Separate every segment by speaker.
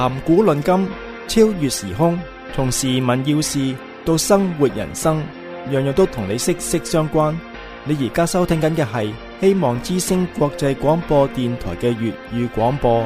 Speaker 1: 談古論今，超越時空，從時聞要事到生活人生，樣樣都同你息息相關。你而家收聽緊嘅係希望之聲國際廣播電台嘅粵語廣播。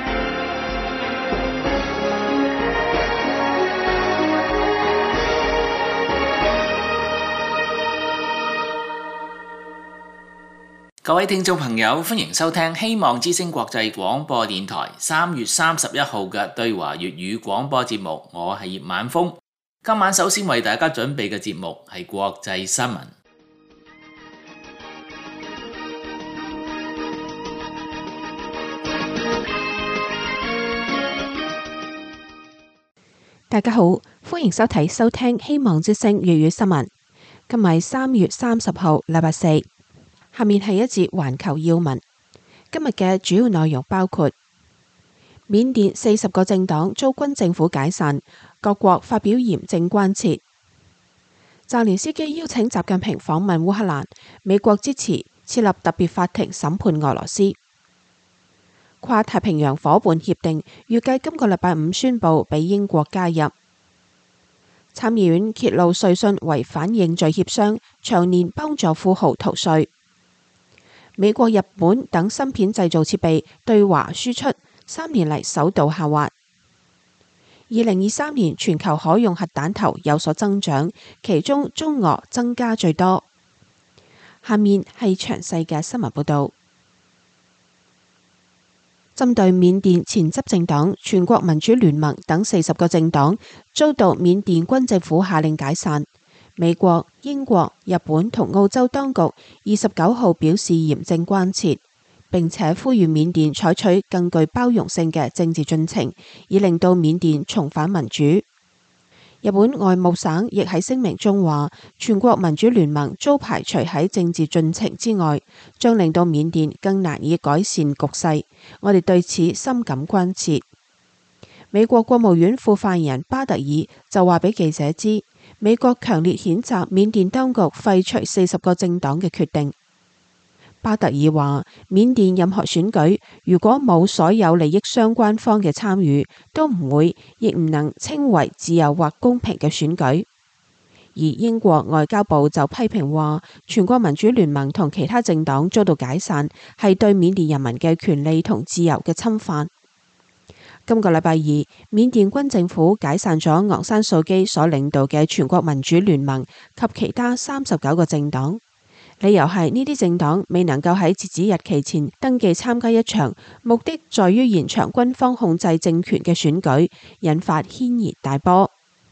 Speaker 2: 各位聽眾朋友，歡迎收聽希望之聲國際廣播電台3月31號嘅對華粵語廣播節目，我係葉晚風。今晚首先為大家準備嘅節目係國際新聞。
Speaker 3: 大家好，歡迎收聽希望之聲粵語新聞。今日3月30號，禮拜四。下面係一節環球要聞。今日嘅主要內容包括：緬甸40個政黨遭軍政府解散，各國發表嚴正關切。澤連斯基邀請習近平訪問烏克蘭，美國支持設立特別法庭審判俄羅斯。跨太平洋夥伴協定預計今個禮拜五宣布俾英國加入。參議院揭露瑞信違反認罪協商，長年幫助富豪逃稅。美國、日本等芯片製造設備對華輸出3年嚟首度下滑。2023年全球可用核彈頭有所增長，其中中俄增加最多。下面係詳細嘅新聞報道。針對緬甸前執政黨全國民主聯盟等40個政黨遭到緬甸軍政府下令解散，美國、英國、日本同澳洲當局29號表示嚴正關切，並且呼籲緬甸採取更具包容性嘅政治進程，以令到緬甸重返民主。日本外務省亦喺聲明中話，全國民主聯盟遭排除喺政治進程之外，將令到緬甸更難以改善局勢。我哋對此深感關切。美國國務院副發言人巴特爾就話俾記者知，美國強烈譴責緬甸當局廢除40個政黨嘅決定。巴特爾話，緬甸任何選舉如果冇所有利益相關方嘅參與，都唔會亦唔能稱為自由或公平嘅選舉。而英國外交部就批評話，全國民主聯盟同其他政黨遭到解散，係對緬甸人民嘅權利同自由嘅侵犯。今個禮拜二，緬甸軍政府解散咗昂山素基所領導嘅全國民主聯盟及其他39個政黨，理由係呢啲政黨未能夠喺截止日期前登記參加一場目的在於延長軍方控制政權嘅選舉，引發軒然大波。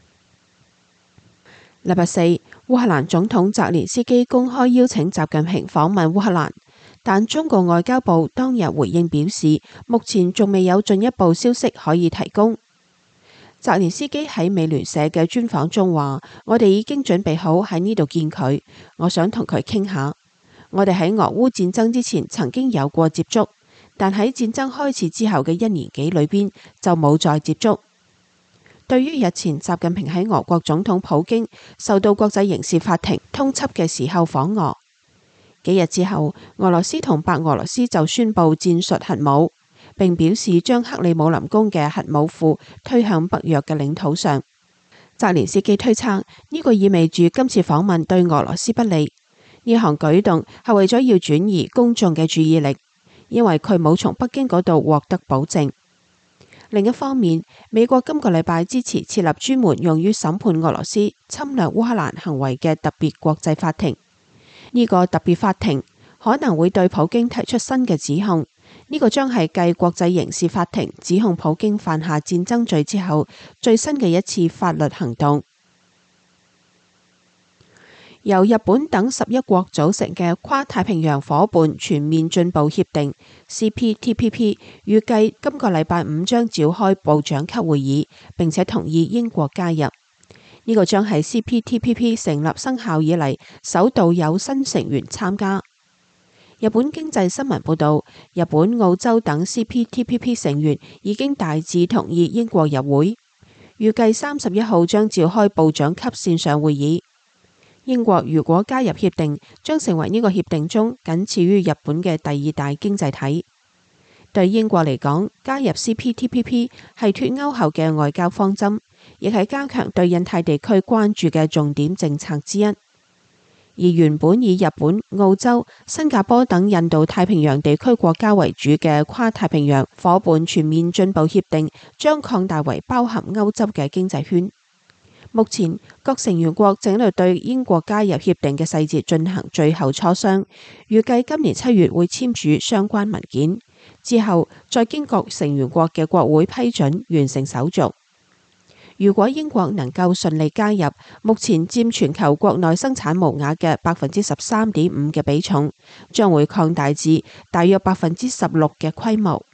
Speaker 3: 禮拜四，烏克蘭總統澤連斯基公開邀請習近平訪問烏克蘭，但中國外交部當日回應表示，目前仲未有進一步消息可以提供。澤連斯基喺美聯社嘅專訪中話，我哋已經準備好喺呢度見佢，我想同佢傾下。我哋喺俄烏戰爭之前曾經有過接觸，但喺戰爭開始之後嘅1年幾裏邊就冇再接觸。對於日前習近平喺俄國總統普京受到國際刑事法庭通緝嘅時候訪俄，幾日之後，俄羅斯同白俄羅斯就宣布戰術核武，並表示將克里姆林宮嘅核武庫推向北約嘅領土上。澤連斯基推測呢個意味住今次訪問對俄羅斯不利，呢項舉動係為咗要轉移公眾嘅注意力，因為佢冇從北京嗰度獲得保證。另一方面，美國今個禮拜支持設立專門用於審判俄羅斯侵略烏克蘭行為嘅特別國際法庭。呢個特別法庭可能會對普京提出新嘅指控，呢個將係繼國際刑事法庭指控普京犯下戰爭罪之後最新嘅一次法律行動。由日本等11國組成嘅跨太平洋夥伴全面進步協定 CPTPP 預計今個禮拜五將召開部長級會議，並且同意英國加入。呢個將係 CPTPP 成立生效以嚟首度有新成員參加。日本經濟新聞報道，日本、澳洲等 CPTPP 成員已經大致同意英國入會，預計31號將召開部長級線上會議。英國如果加入協定，將成為呢個協定中僅次於日本嘅第2大經濟體。 對英國嚟講，加入 CPTPP 係脫歐後嘅外交方針，亦係加強對印太地區關注嘅重點政策之一。而原本以日本、澳洲、新加坡等印度太平洋地區國家為主嘅跨太平洋夥伴全面進步協定，將擴大為包含歐洲嘅經濟圈。目前各成員國正喺度對英國加入協定嘅細節進行最後磋商，預計今年7月會簽署相關文件，之後再經各成員國嘅國會批准完成手續。如果英國能夠順利加入，目前佔全球國內生產毛額嘅13.5%嘅比重，將會擴大至大約16%嘅規模。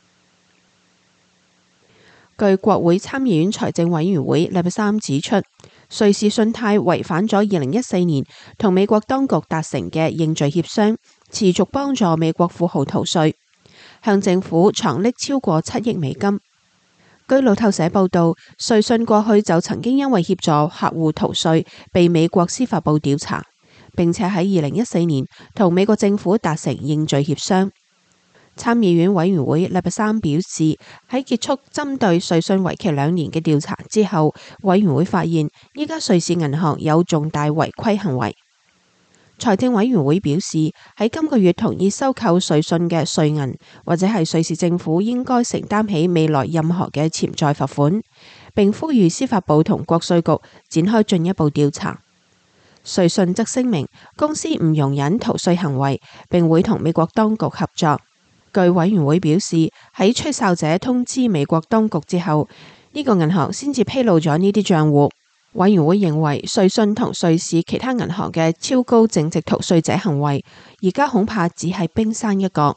Speaker 3: 據國會參議院財政委員會禮拜三指出，瑞士信貸違反咗2014年同美國當局達成嘅認罪協商，持續幫助美國富豪逃稅，向政府藏匿超過7億美金。據路透社報道，瑞信過去就曾經因為協助客戶逃稅被美國司法部調查，並且喺2014年同美國政府達成認罪協商。參議院委員會禮拜三表示，喺結束針對瑞信為期2年嘅調查之後，委員會發現依家瑞士銀行有重大違規行為。財政委員會表示，喺今個月同意收購瑞信嘅瑞銀，或者係瑞士政府應該承擔起未來任何嘅潛在罰款，並呼籲司法部同國稅局展開進一步調查。瑞信則聲明公司唔容忍逃稅行為，並會同美國當局合作。據委員會表示，喺吹哨者通知美國當局之後，呢個銀行先至披露咗呢啲賬戶。委員會認為瑞信同瑞士其他銀行嘅超高淨值逃稅者行為，而家恐怕只係冰山一角。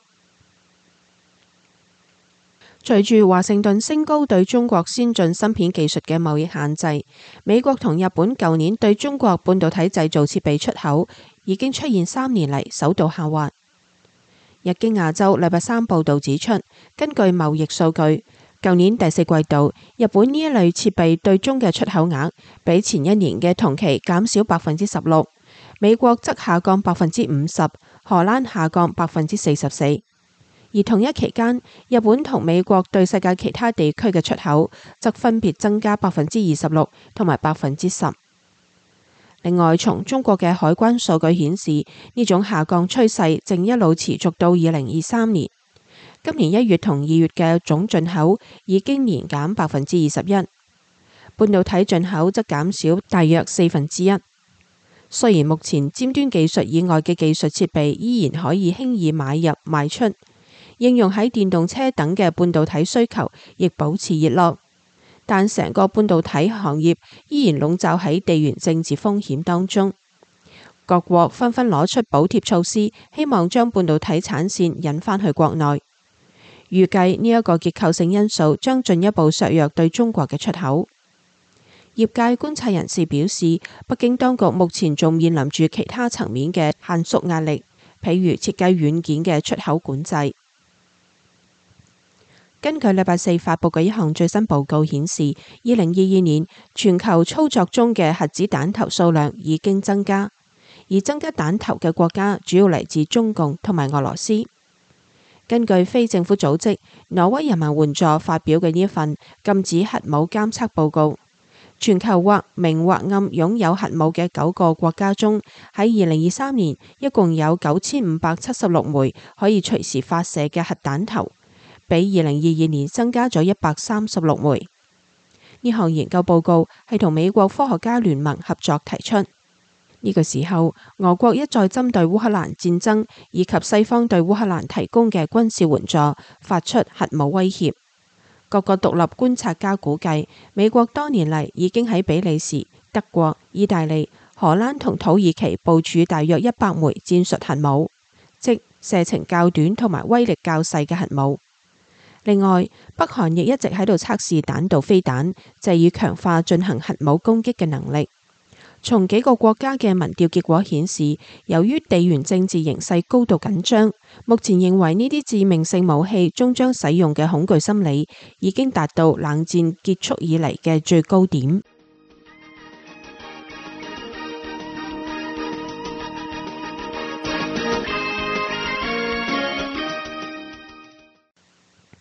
Speaker 3: 隨住華盛頓升高對中國先進芯片技術嘅貿易限制，美國同日本舊年對中國半導體製造設備出口已經出現3年嚟首度下滑。日經亞洲禮拜三報道指出，根據貿易數據，舊年第4季度，日本呢一類設備對中嘅出口額比前一年嘅同期減少16%，美國則下降50%，荷蘭下降44%。而同一期間，日本同美國對世界其他地區嘅出口則分別增加26%同埋10%。另外，從中國嘅海關數據顯示，呢種下降趨勢正一路持續到2023年。今年1月同2月嘅總進口已經年減21%，半導體進口則減少大約1/4。雖然目前尖端技術以外嘅技術設備依然可以輕易買入賣出，應用喺電動車等嘅半導體需求亦保持熱絡，但成個半導體行業依然籠罩喺地緣政治風險當中。各國紛紛攞出補貼措施，希望將半導體產線引返去國內。預計呢一個結構性因素將進一步削弱對中國嘅出口。業界觀察人士表示，北京當局目前仲面臨住其他層面嘅限縮壓力，譬如設計軟件嘅出口管制。根據禮拜四發佈嘅一項最新報告顯示，2022年全球操作中嘅核子彈頭數量已經增加，而增加彈頭嘅國家主要嚟自中共同埋俄羅斯。根據非政府組織挪威人民援助發表嘅呢一份禁止核武監測報告，全球或明或暗擁有核武嘅9個國家中，喺2023年一共有9576枚可以隨時發射嘅核彈頭，比2022年增加咗136枚。呢項研究報告係同美國科學家聯盟合作提出。呢個時候，俄國一再針對烏克蘭戰爭以及西方對烏克蘭提供嘅軍事援助發出核武威脅。各個獨立觀察家估計，美國多年嚟已經喺比利時、德國、意大利、荷蘭同土耳其部署大約100枚戰術核武，即射程較短同埋威力較細嘅核武。另外，北韓亦一直喺度測試彈道飛彈，藉以強化進行核武攻擊嘅能力。從幾個國家嘅民調結果顯示，由於地緣政治形勢高度緊張，目前認為呢啲致命性武器終將使用嘅恐懼心理已經達到冷戰結束以嚟嘅最高點。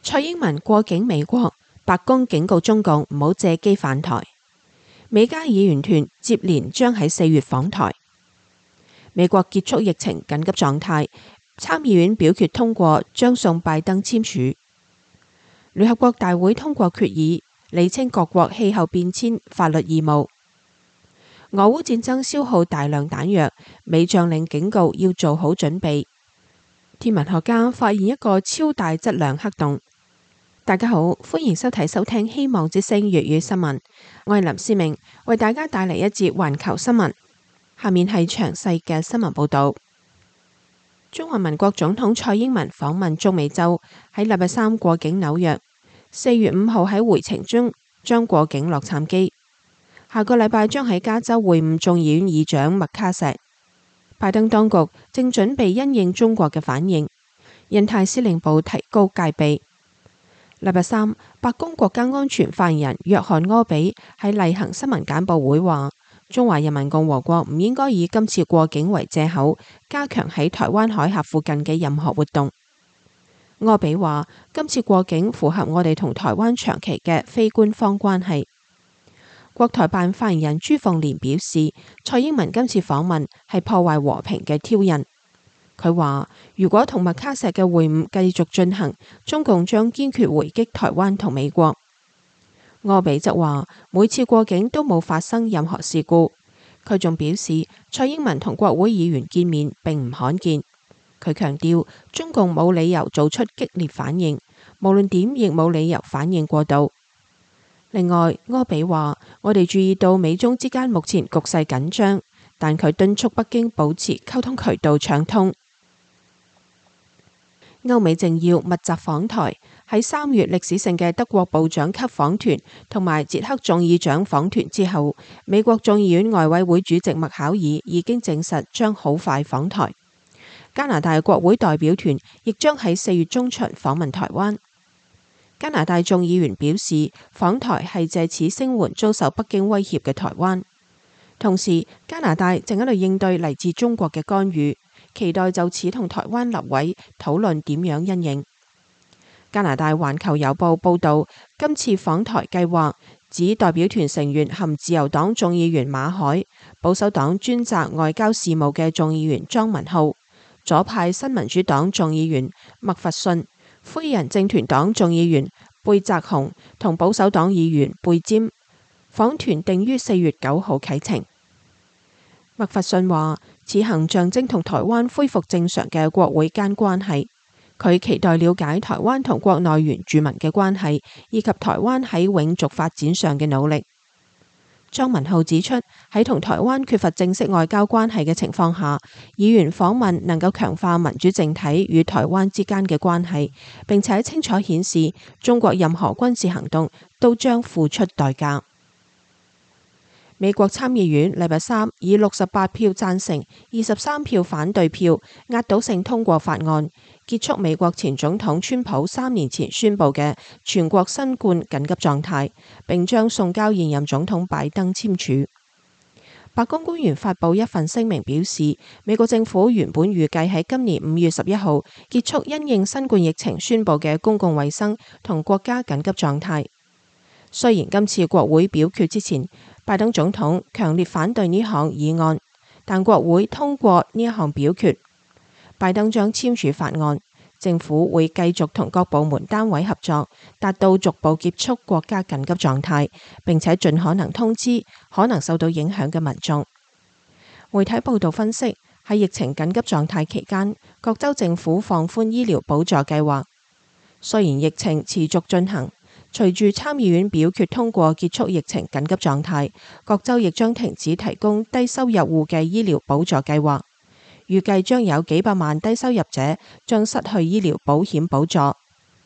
Speaker 3: 蔡英文過境美國，白宮警告中共唔好借機反台。美加議員團接連將喺4月訪台。美國結束疫情緊急狀態，參議院表決通過將送拜登簽署。聯合國大會通過決議，釐清各國氣候變遷法律義務。俄烏戰爭消耗大量彈藥，美將領警告要做好準備。天文學家發現一個超大質量黑洞。大家好，歡迎收聽希望之聲粵語新聞，我係林思明，為大家帶嚟一節環球新聞。下面係詳細嘅新聞報道。中華民國總統蔡英文訪問中美洲，喺禮拜三過境紐約，4月5號喺回程中將過境洛杉磯。下個禮拜將喺加州會晤眾議院議長麥卡錫。拜登當局正準備因應中國嘅反應，印太司令部提高戒備。禮拜三，白宮國家安全發言人約翰柯比喺例行新聞簡報會話，中華人民共和國唔應該以今次過境為借口，加強喺台灣海峽附近嘅任何活動。柯比話，今次過境符合我哋同台灣長期嘅非官方關係。國台辦發言人朱鳳蓮表示，蔡英文今次訪問係破壞和平嘅挑釁。佢話，如果同麥卡錫嘅會晤繼續進行，中共將堅決回擊台灣同美國。柯比則話，每次過境都冇發生任何事故。佢仲表示，蔡英文同國會議員見面並唔罕見。佢強調，中共冇理由做出激烈反應，無論點亦冇理由反應過度。另外，柯比話，我哋注意到美中之間目前局勢緊張，但佢敦促北京保持溝通渠道暢通。歐美政要密集訪台，喺3月歷史性嘅德國部長級訪團同埋捷克眾議長訪團之後，美國眾議院外委會主席麥考爾已經證實將好快訪台。加拿大國會代表團亦將喺4月中旬訪問台灣。加拿大眾議員表示，訪台係借此聲援遭受北京威脅嘅台灣。同時，加拿大正喺度應對嚟自中國嘅干預，期待就此同台灣立委討論點樣因應。加拿大環球郵報報道，今次訪台計劃指代表團成員含自由黨眾議員馬凱、保守黨專責外交事務嘅眾議員莊文浩、左派新民主黨眾議員麥弗遜、灰人政團黨眾議員貝澤雄同保守黨議員貝詹。訪團定於4月9號啟程。麥弗遜話，此行象徵同台灣恢復正常嘅國會間關係。佢期待了解台灣同國內原住民嘅關係，以及台灣喺永續發展上嘅努力。莊文浩指出，喺同台灣缺乏正式外交關係嘅情況下，議員訪問能夠強化民主政體與台灣之間嘅關係，並且清楚顯示中國任何軍事行動都將付出代價。美國參議院禮拜三以68票贊成、23票反對票壓倒性通過法案，結束美國前總統川普3年前宣布嘅全國新冠緊急狀態，並將送交現任總統拜登簽署。白宮官員發布一份聲明表示，美國政府原本預計喺今年5月11號結束因應新冠疫情宣布嘅公共衛生同國家緊急狀態。雖然今次國會表決之前，拜登總統強烈反對呢項議案，但國會通過呢一項表決，拜登將簽署法案。政府會繼續同各部門單位合作，達到逐步結束國家緊急狀態，並且盡可能通知可能受到影響嘅民眾。媒體報道分析，喺疫情緊急狀態期間，各州政府放寬醫療補助計劃。雖然疫情持續進行，隨住參議院表決通過結束疫情緊急狀態，各州亦將停止提供低收入戶嘅醫療補助計劃。預計將有幾百萬低收入者將失去醫療保險補助。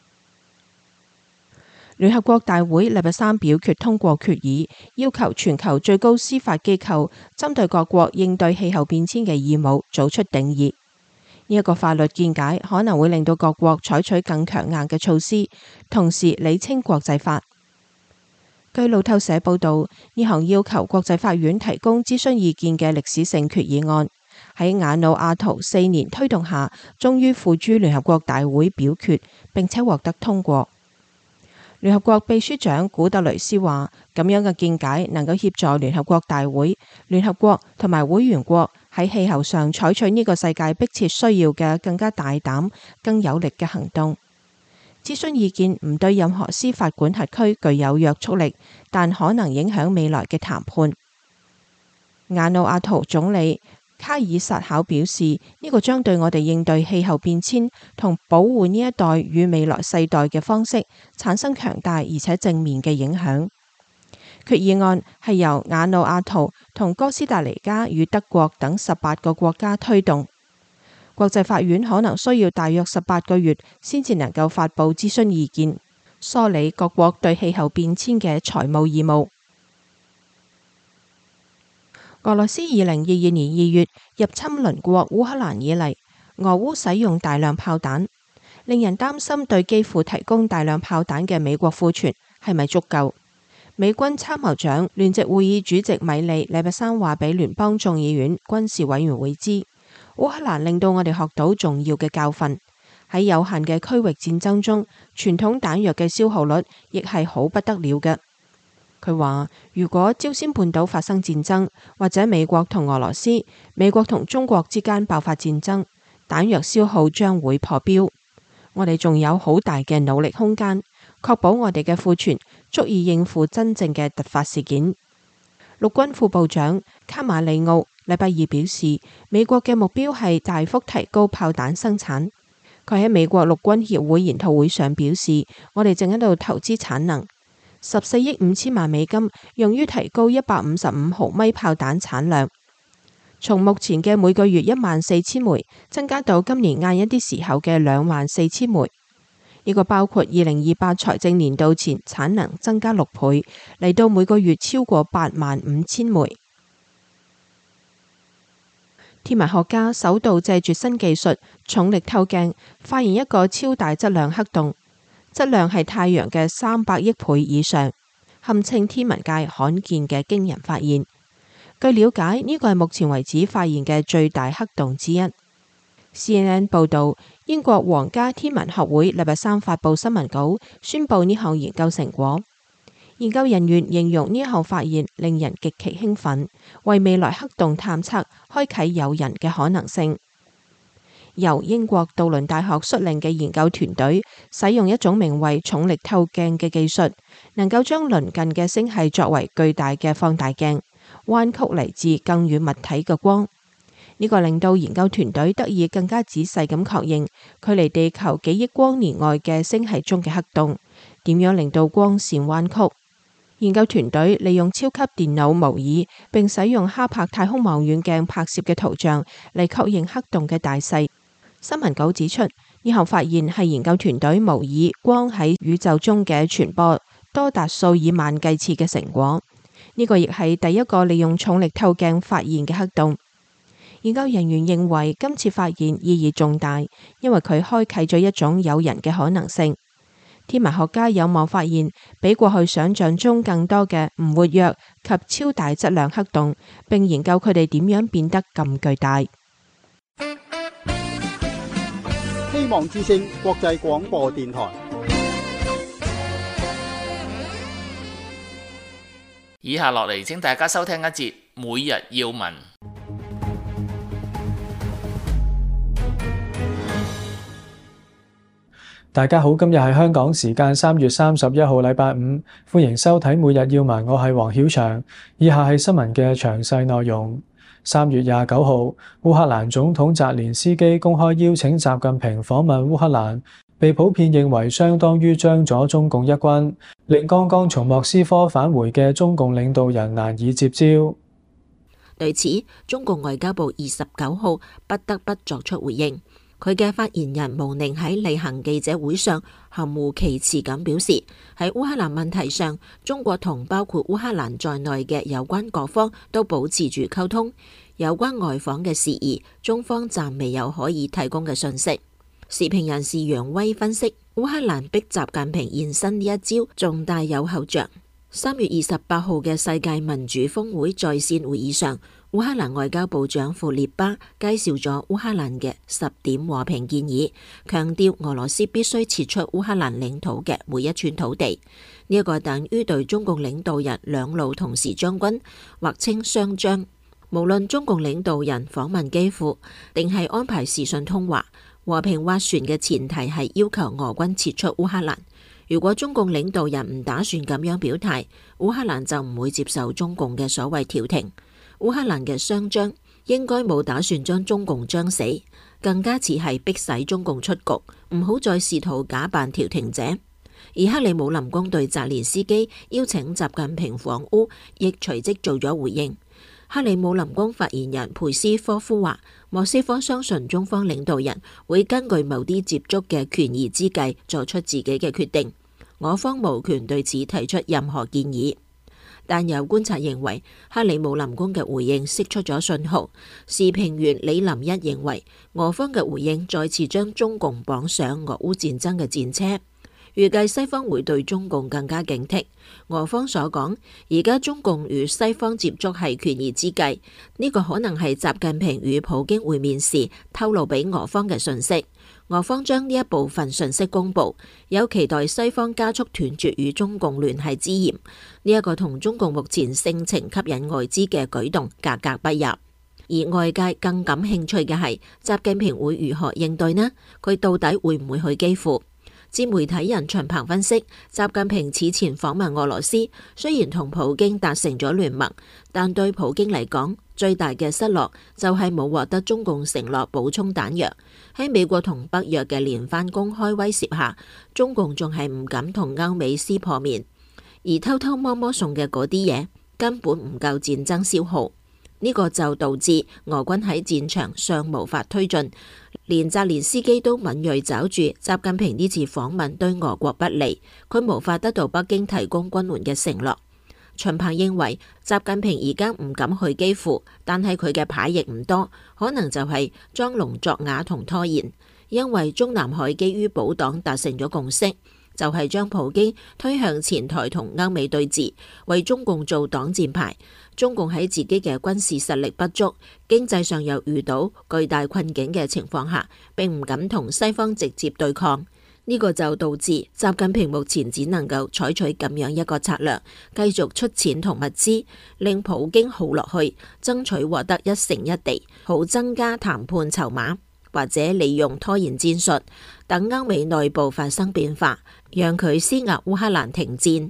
Speaker 3: 聯合國大會禮拜三表決通過決議，要求全球最高司法機構針對各國應對氣候變遷嘅義務做出定義。呢一個法律見解可能會令到各國採取更強硬嘅措施，同時釐清國際法。據路透社報道，呢項要求國際法院提供諮詢意見嘅歷史性決議案， 喺瓦努阿圖4年推動下，終於付諸聯合國大會表決，並且獲得通過。聯合國秘書長古特雷斯話：咁樣嘅見解能夠協助聯合國大會、聯合國同埋會員國喺氣候上採取呢個世界迫切需要嘅更加大膽、更有力嘅行動。諮詢意見唔對任何司法管轄區具有約束力，但可能影響未來嘅談判。瓦努阿圖總理卡爾薩考表示，呢個將對我哋應對氣候變遷同保護呢一代與未來世代嘅方式產生強大而且正面嘅影響。決議案係由瓦努阿圖同哥斯達黎加與德國等18個國家推動。國際法院可能需要大約18個月先至能夠發布諮詢意見，梳理各國對氣候變遷嘅財務義務。俄羅斯2022年2月入侵鄰國烏克蘭以嚟，俄烏使用大量炮彈，令人擔心對基輔提供大量炮彈嘅美國庫存係咪足夠？美軍參謀長聯席會議主席米利禮拜三話俾聯邦眾議院軍事委員會知，烏克蘭令到我哋學到重要嘅教訓。喺有限嘅區域戰爭中，傳統彈藥嘅消耗率亦係好不得了嘅。佢話：如果朝鮮半島發生戰爭，或者美國同俄羅斯、美國同中國之間爆發戰爭，彈藥消耗將會破標。我哋仲有好大嘅努力空間，確保我哋嘅庫存足以應付真正嘅突發事件。陸軍副部長卡馬里奧禮拜二表示，美國嘅目標係大幅提高炮彈生產。佢喺美國陸軍協會研討會上表示，我哋正喺度投資產能。14億5千萬美金用於提高155毫米炮彈產量，從目前嘅每個月14000枚增加到今年晏一啲時候嘅24000枚。呢個包括2028財政年度前產能增加6倍，嚟到每個月超過85000枚。天文學家首度借住新技術重力透鏡，發現一個超大質量黑洞。質量係太陽嘅300億倍以上，堪稱天文界罕見嘅驚人發現。據了解，呢個係目前為止發現嘅最大黑洞之一。CNN 報道，英國皇家天文學會禮拜三發布新聞稿，宣布呢項研究成果。研究人員形容呢項發現令人極其興奮，為未來黑洞探測開啟誘人嘅可能性。由英國杜倫大學率領嘅研究團隊使用一種名為重力透鏡嘅技術，能夠將鄰近嘅星系作為巨大嘅放大鏡，彎曲嚟自更遠物體嘅光。呢個令到研究團隊得以更加仔細咁確認距離地球幾億光年外嘅星系中嘅黑洞點樣令到光線彎曲。研究團隊利用超級電腦模擬並使用哈柏太空望遠鏡拍攝嘅圖像嚟確認黑洞嘅大細。新聞稿指出，呢項發現係研究團隊模擬光喺宇宙中嘅傳播多達數以萬計次嘅成果。呢個亦係第一個利用重力透鏡發現嘅黑洞。研究人員認為今次發現意義重大，因為佢開啟咗一種誘人嘅可能性。天文學家有望發現比過去想象中更多嘅唔活躍及超大質量黑洞，並研究佢哋點樣變得咁巨大。
Speaker 4: 希望之聲國際廣播電台。
Speaker 2: 以下落嚟，請大家收聽一節每日要聞。
Speaker 5: 大家好，今日係香港時間3月31號禮拜五，歡迎收睇每日要聞，我係黃曉翔。以下係新聞嘅詳細內容。3月29號，烏克蘭總統澤連斯基公開邀請習近平訪問烏克蘭，被普遍認為相當於將咗中共一軍，令剛剛從莫斯科返回嘅中共領導人難以接招。
Speaker 6: 對此，中共外交部29號不得不作出回應。佢嘅發言人毛寧喺例行記者會上含糊其辭咁表示，喺烏克蘭問題上，中國同包括烏克蘭在內嘅有關各方都保持住溝通。有關外訪嘅事宜，中方暫未有可以提供嘅信息。時評人士楊威分析，烏克蘭逼習近平現身呢一招，仲大有後着。3月28號嘅世界民主峰會在線會議上， 烏克蘭外交部長庫列巴介紹咗烏克蘭嘅10點和平建議，強調俄羅斯必須撤出烏克蘭領土嘅每一寸土地。呢一個等於對中共領導人兩路同時將軍，或稱雙將。無論中共領導人訪問基輔，定係安排視訊通話，和平斡旋嘅前提係要求俄軍撤出烏克蘭。如果中共領導人唔打算咁樣表態，烏克蘭就唔會接受中共嘅所謂調停。烏克蘭嘅雙將應該冇打算將中共將死，更加似係迫使中共出局，唔好再試圖假扮調停者。而克里姆林宮對澤連斯基邀請習近平訪烏，亦隨即做咗回應。克里姆林宮發言人佩斯科夫話，莫斯科相信中方領導人會根據某啲接觸嘅權宜之計作出自己嘅決定，我方無權對此提出任何建議。但有觀察認為，克里姆林宮嘅回應釋出咗信號。時評員李林一認為，俄方嘅回應再次將中共綁上俄烏戰爭嘅戰車，預計西方會對中共更加警惕。俄方所講，而家中共與西方接觸係權宜之計，呢個可能係習近平與普京會面時透露俾俄方嘅信息。俄方將呢一部分信息公布，有期待西方加速斷絕與中共聯繫之嫌。呢一個同中共目前盛情吸引外資嘅舉動格格不入。而外界更感興趣嘅係習近平會如何應對呢？佢到底會唔會去基輔？自媒體人秦鵬分析，習近平此前訪問俄羅斯，雖然同普京達成咗聯盟，但對普京嚟講，最大嘅失落就係冇獲得中共承諾補充彈藥。喺美國同北約嘅連番公開威懾下，中共仲係唔敢同歐美撕破面，而偷偷摸摸送嘅嗰啲嘢根本唔夠戰爭消耗。呢個就導致俄軍喺戰場上無法推進，連澤連斯基都敏銳抓住習近平呢次訪問對俄國不利，佢無法得到北京提供軍援嘅承諾。秦鵬認為習近平而家唔敢去基輔，但係佢嘅牌亦唔多，可能就係裝聾作啞同拖延，因為中南海基於保黨達成咗共識，就係將普京推向前台同歐美對峙，為中共做擋箭牌。中共喺自己嘅軍事實力不足、經濟上又遇到巨大困境嘅情況下，並唔敢同西方直接對抗。呢個就導致習近平目前只能夠採取咁樣一個策略，繼續出錢同物資，令普京耗落去，爭取獲得一城一地，好增加談判籌碼，或者利用拖延戰術，等歐美內部發生變化，讓佢施壓烏克蘭停戰。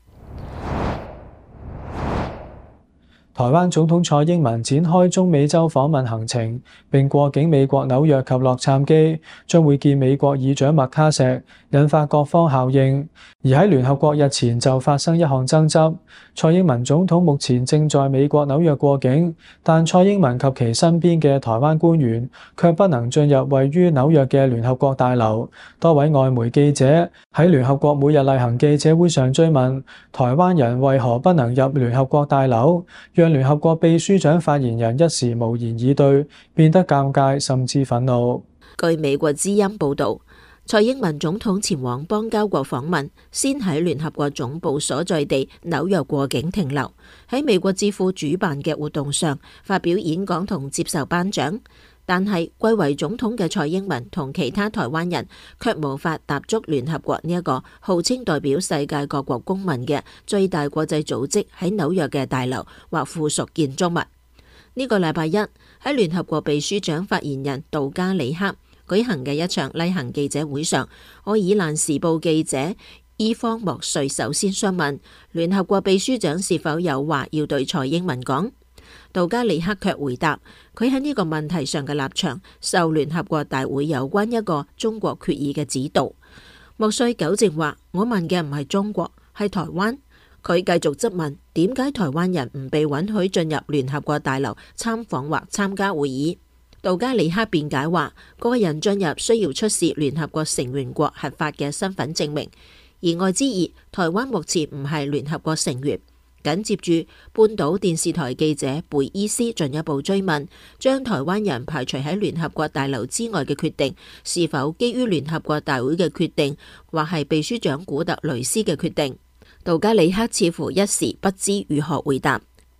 Speaker 5: 台灣總統蔡英文展開中美洲訪問行程，並過境美國紐約及洛杉磯，將會見美國議長麥卡錫，引發各方效應。而喺聯合國日前就發生一項爭執，蔡英文總統目前正在美國紐約過境，但蔡英文及其身邊嘅台灣官員卻不能進入位於紐約嘅聯合國大樓。多位外媒記者喺聯合國每日例行記者會上追問台灣人為何不能入聯合國大樓，讓聯合國秘書長發言人一時無言以對，變得尷尬甚至憤怒。
Speaker 6: 據美國之音報導，蔡英文總統前往邦交國訪問，先喺聯合國總部所在地紐約過境停留，喺美國智庫主辦嘅活動上發表演講同接受頒獎。但係貴為總統嘅蔡英文同其他台灣人卻無法踏足聯合國呢一個號稱代表世界各國公民嘅最大國際組織喺紐約嘅大樓或附屬建築物。呢個禮拜一喺聯合國秘書長發言人杜加里克舉行嘅一場例行記者會上，愛爾蘭時報記者伊方莫瑞首先詢問聯合國秘書長是否有話要對蔡英文講。杜加里克卻回答，佢喺呢個問題上嘅立場受聯合國大會有關一個中國決議嘅指導。莫瑞糾正話，我問嘅唔係中國，係台灣。佢繼續質問，點解台灣人唔被允許進入聯合國大樓參訪或參加會議？杜加里克辯解話，個人進入需要出示聯合國成員國核發嘅身份證明，言外之意，台灣目前唔係聯合國成員。緊接住，半島電視台記者貝伊斯進一步追問，將台灣人排除喺聯合國大樓之外嘅決定，是否基於聯合國大會嘅決定，或係秘書長古特雷斯嘅決定？杜加里克似乎一時不知如何回答。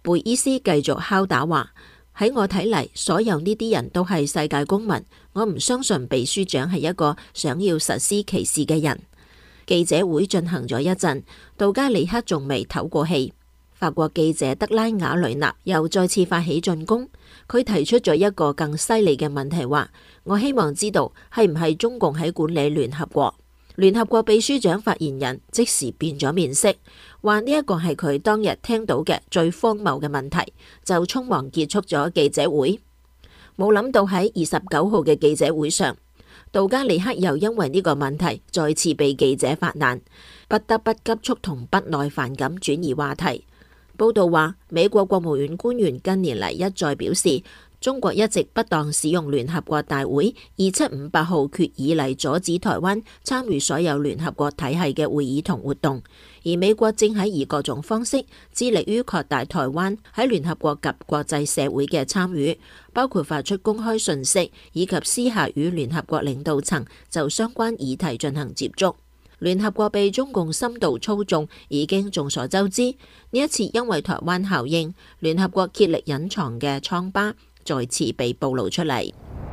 Speaker 6: 貝伊斯繼續敲打話：喺我睇嚟，所有呢啲人都係世界公民，我唔相信秘書長係一個想要實施歧視嘅人。記者會進行咗一陣，杜加里克仲未唞過氣。法國記者德拉瓦雷納又再次發起進攻，佢提出咗一個更犀利嘅問題，話：我希望知道係唔係中共喺管理聯合國？聯合國秘書長發言人即時變咗面色，話呢一個係佢當日聽到嘅最荒謬嘅問題，就匆忙結束咗記者會。冇諗到喺29號嘅記者會上，杜加里克又因為呢個問題再次被記者發難，不得不急速同不耐煩咁轉移話題。報道話，美國國務院官員近年嚟一再表示，中國一直不當使用聯合國大會2758號決議嚟阻止台灣參與所有聯合國體系嘅會議同活動，而美國正喺以各種方式致力於擴大台灣喺聯合國及國際社會嘅參與，包括發出公開訊息以及私下與聯合國領導層就相關議題進行接觸。聯合國被中共深度操縱已經眾所周知，呢一次因為台灣效應，聯合國竭力隱藏嘅瘡疤再次被暴露出嚟。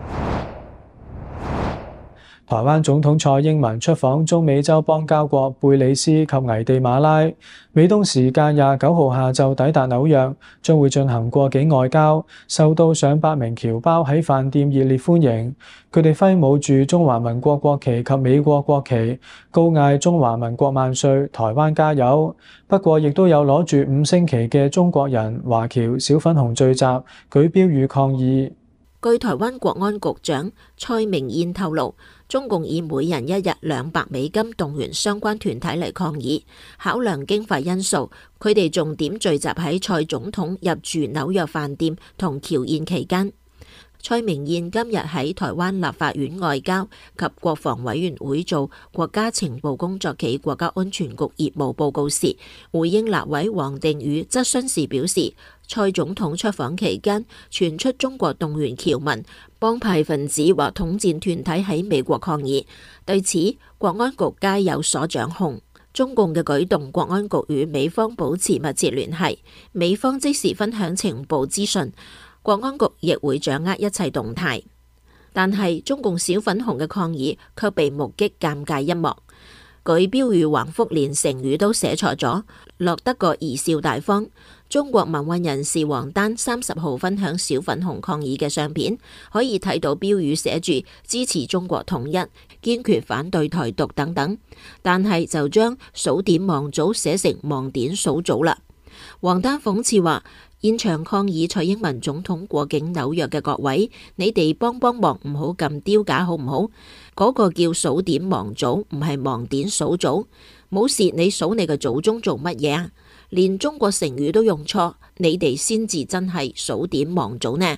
Speaker 5: 台灣總統蔡英文出訪中美洲邦交國貝里斯及危地馬拉，美東時間29號下晝抵達紐約，將會進行過境外交，受到上百名僑胞喺飯店熱烈歡迎。佢哋揮舞住中華民國國旗及美國國旗，高嗌中華民國萬歲，台灣加油。不過，亦都有攞住5星旗嘅中國人、華僑、小粉紅聚集，舉標語抗議。
Speaker 6: 據台灣國安局長蔡明彥透露，中共以每人1日$200動員相關團體嚟抗議，考量經費因素，佢哋重點聚集喺蔡總統入住紐約飯店同僑宴期間。蔡明彥今日喺台灣立法院外交及國防委員會做國家情報工作暨國家安全局業務報告時，回應立委王定宇質詢時表示，蔡總統出訪期間傳出中國動員僑民、幫派分子或統戰團體喺美國抗議，對此國安局皆有所掌控。中共嘅舉動，國安局與美方保持密切聯繫，美方即時分享情報資訊，國安局亦會掌握一切動態。但係中共小粉紅嘅抗議卻被目擊尷尬一幕，舉標語橫幅連成語都寫錯咗，落得個貽笑大方。中國民運人士王丹30號分享小粉紅抗議嘅相片，可以睇到標語寫住支持中國統一、堅決反對台獨等等，但係就將數典忘祖寫成忘典數祖啦。王丹諷刺話，現場抗議蔡英文總統過境紐約嘅各位，你哋幫忙，唔好咁丟架好唔好？嗰個叫數典忘祖，唔係忘典數祖。冇事，你數你嘅祖宗做乜嘢啊？連中國成語都用錯，你哋先至真係數典忘祖呢？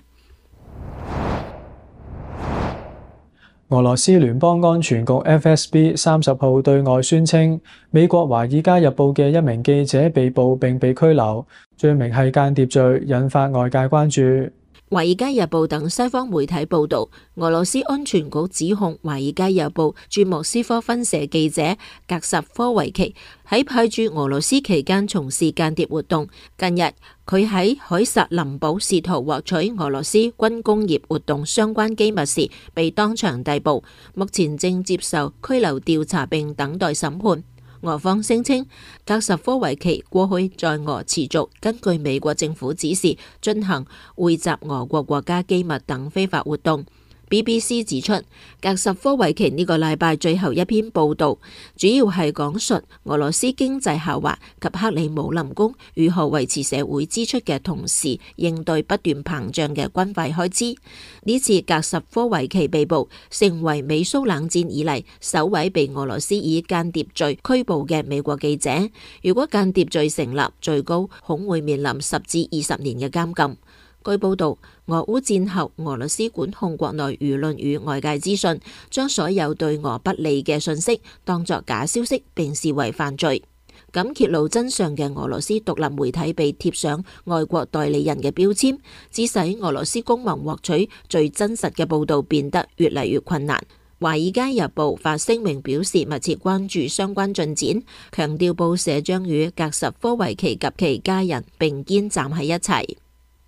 Speaker 5: 俄羅斯聯邦安全局 FSB 30號對外宣稱，美國《華爾街日報》嘅一名記者被捕並被拘留，罪名係間諜罪，引發外界關注。
Speaker 6: 《華爾街日報》等西方媒體報道，俄羅斯安全局指控《華爾街日報》駐莫斯科分社記者格什科維奇喺派駐俄羅斯期間從事間諜活動。近日，佢喺凱薩林堡試圖獲取俄羅斯軍工業活動相關機密時，被當場逮捕，目前正接受拘留調查並等待審判。俄方聲稱，格什科維奇過去在俄持續根據美國政府指示進行匯集俄國國家機密等非法活動。BBC 指出，格什科維奇呢個禮拜最後一篇報導，主要係講述俄羅斯經濟下滑及克里姆林宮如何維持社會支出嘅同時，應對不斷膨脹嘅軍費開支。呢次格什科維奇被捕，成為美蘇冷戰以嚟首位被俄羅斯以間諜罪拘捕嘅美國記者。如果間諜罪成立，最高恐會面臨10至20年嘅監禁。據報道，俄烏戰後，俄羅斯管控國內輿論與外界資訊，將所有對俄不利嘅信息當作假消息，並視為犯罪。咁揭露真相嘅俄羅斯獨立媒體被貼上外國代理人嘅標籤，致使俄羅斯公民獲取最真實嘅報導變得越嚟越困難。 《華爾街日報》發聲明表示密切關注相關進展，強調報社將與格什科維奇及其家人並肩站喺一齊。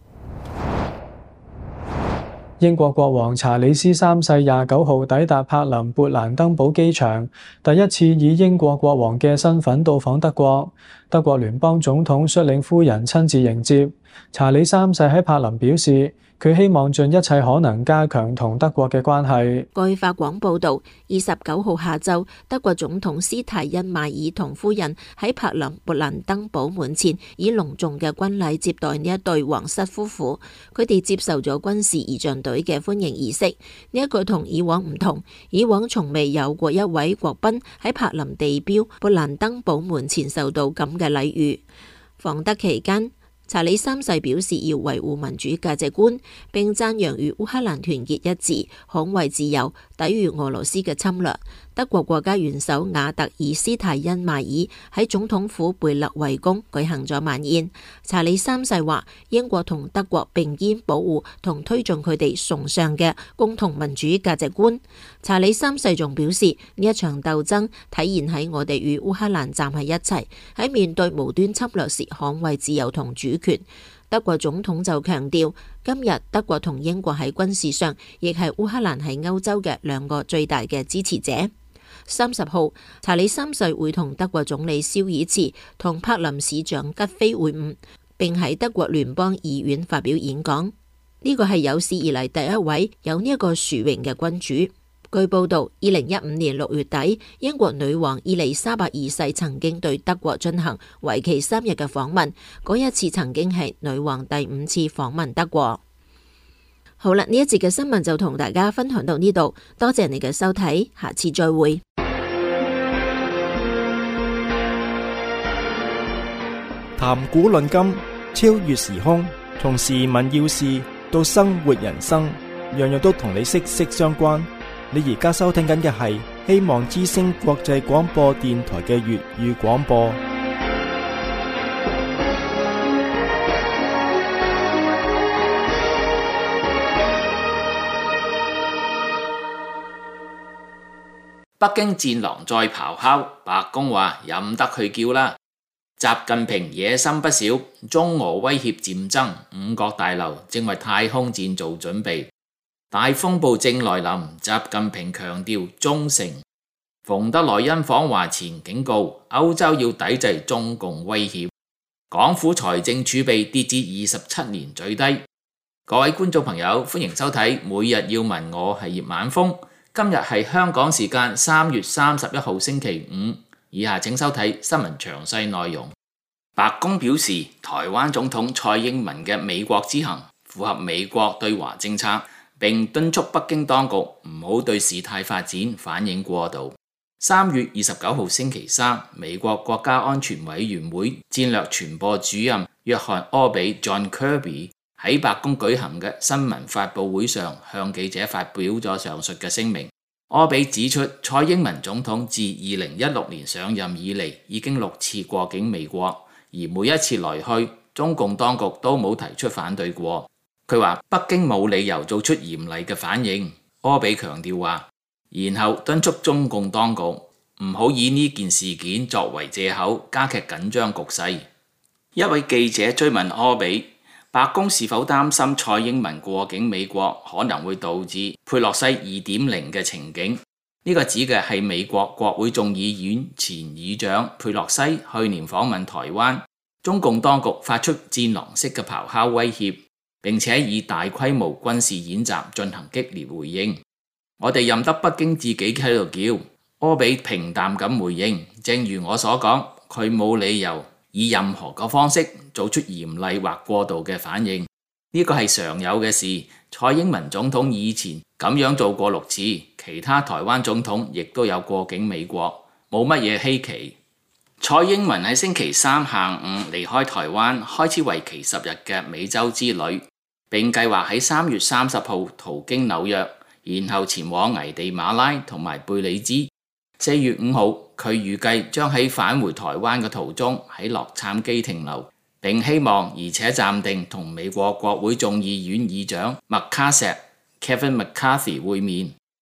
Speaker 5: 英國國王查理斯三世29號抵達柏林勃蘭登堡機場，第一次以英國國王嘅身份到訪德國。德國聯邦總統率領夫人親自迎接。查理三世喺柏林表示，佢希望盡一切可能加強同德國嘅關係。
Speaker 6: 據法廣報導，29號下晝，德國總統施泰因邁爾同夫人喺柏林勃蘭登堡門前以隆重嘅軍禮接待呢一對皇室夫婦。佢哋接受咗軍事儀仗隊嘅歡迎儀式。呢一個同以往唔同，以往從未有過一位國賓喺柏林地標勃蘭登堡門前受到咁嘅禮遇。訪德期間，查理三世表示要維護民主價值觀，並讚揚與烏克蘭團結一致，捍衛自由，抵禦俄羅斯嘅侵略。德國國家元首瓦特爾斯泰因邁爾喺總統府貝勒維宮舉行咗晚宴。查理三世話：英國同德國並肩保護同推進佢哋崇尚嘅共同民主價值觀。查理三世仲表示，呢一場鬥爭體現喺我哋與烏克蘭站喺一齊，喺面對無端侵略時捍衛自由同主權。德國總統就強調，今日德國同英國喺軍事上，亦係烏克蘭喺歐洲嘅兩個最大嘅支持者。30號，查理三世會同德國總理肖爾茨同柏林市長吉菲會晤，並喺德國聯邦議院發表演講。呢個係有史以嚟第一位有呢一個殊榮嘅君主。據報道，2015年6月底，英國女王伊麗莎白二世曾經對德國進行為期3日嘅訪問，嗰一次曾經係女王第5次訪問德國。好啦，呢一節嘅新聞就同大家分享到呢度，多謝你嘅收睇，下次再會。
Speaker 1: 談古論今，超越時空，從時聞要事到生活人生，樣樣都同你息息相關。你而家收聽緊嘅係希望之聲國際廣播電台嘅粵語廣播。
Speaker 2: 北京戰狼再咆哮，白宮話任得佢叫啦。習近平野心不小，中俄威脅漸增，五角大樓正為太空戰做準備。大風暴正來臨，習近平強調忠誠。馮德萊恩訪華前警告歐洲要抵制中共威脅。港府財政儲備跌至27年最低。各位觀眾朋友，歡迎收睇每日要聞，我係葉晚風。今日係香港時間3月31號星期五，以下請收睇新聞詳細內容。白宮表示，台灣總統蔡英文嘅美國之行符合美國對華政策，並敦促北京當局唔好對事態發展反應過度。3月29號星期三，美國國家安全委員會戰略傳播主任約翰柯比 John Kirby 喺白宮舉行嘅新聞發佈會上，向記者發表咗上述嘅聲明。柯比指出，蔡英文總統自2016年上任以嚟，已經6次過境美國，而每一次來去，中共當局都冇提出反對過。佢話北京冇理由做出嚴厲嘅反應。柯比強調話，然後敦促中共當局唔好以呢件事件作為借口，加劇緊張局勢。一位記者追問柯比，白宮是否擔心蔡英文過境美國可能會導致佩洛西 2.0 嘅情景？呢個指嘅係美國國會眾議院前議長佩洛西去年訪問台灣，中共當局發出戰狼式嘅咆哮威脅，並且以大規模軍事演習進行激烈回應。我哋任得北京自己喺度叫。柯比平淡咁回應，正如我所講，佢冇理由以任何嘅方式做出嚴厲或過度嘅反應，呢個係常有嘅事。蔡英文總統以前咁樣做過6次，其他台灣總統亦都有過境美國，冇乜嘢稀奇。蔡英文喺星期三下午離開台灣，開始為期10日嘅美洲之旅，並計劃喺3月30號途經紐約，然後前往危地馬拉同埋貝里茲。4月5號，佢預計將喺返回台灣嘅途中喺洛杉磯停留，並希望而且暫定同美國國會眾議院議長麥卡錫 Kevin McCarthy 會面。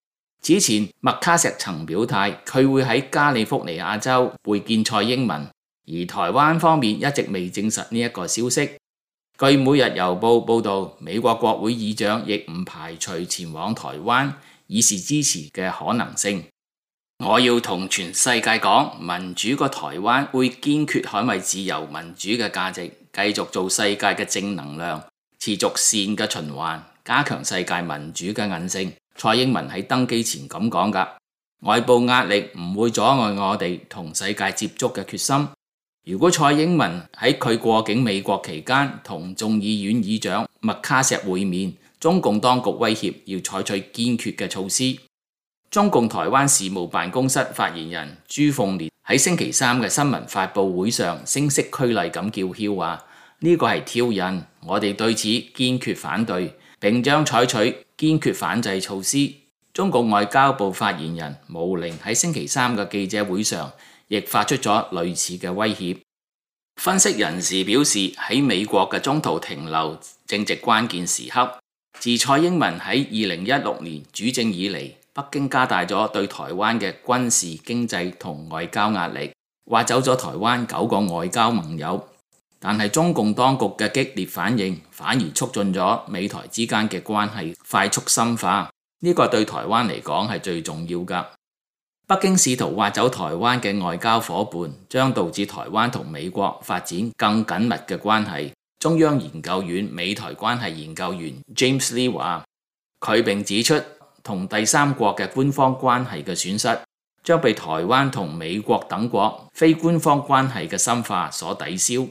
Speaker 2: 此前麥卡錫曾表態佢會喺加利福尼亞州會見蔡英文，而台灣方面一直未證實呢一個消息。據每日郵報報道，美國國會議長亦唔排除前往台灣以示支持嘅可能性。我要同全世界講，民主個台灣會堅決捍衛自由民主嘅價值，繼續做世界嘅正能量，持續善嘅循環，加強世界民主嘅韌性。蔡英文喺登基前咁講㗎，外部壓力唔會阻礙我哋同世界接觸嘅決心。如果蔡英文喺佢過境美國期間同眾議院議長麥卡錫會面，中共當局威脅要採取堅決嘅措施。中共台灣事務辦公室發言人朱鳳蓮喺星期三嘅新聞發佈會上聲色俱厲咁叫囂話：呢個係挑釁，我哋對此堅決反對，並將採取堅決反制措施。中共外交部發言人毛寧喺星期三嘅記者會上亦發出咗類似嘅威脅。分析人士表示，喺美國嘅中途停留正值關鍵時刻。自蔡英文喺2016年主政以嚟，北京加大咗對台灣嘅軍事、經濟同外交壓力，挖走咗台灣9個外交盟友。但係中共當局嘅激烈反應，反而促進咗美台之間嘅關係快速深化。呢個對台灣嚟講係最重要㗎。北京試圖挖走台灣嘅外交夥伴，將導致台灣同美國發展更緊密嘅關係。中央研究院美台關係研究員 James Lee 話，佢並指出，同第三國嘅官方關係嘅損失，將被台灣同美國等國非官方關係嘅深化所抵消。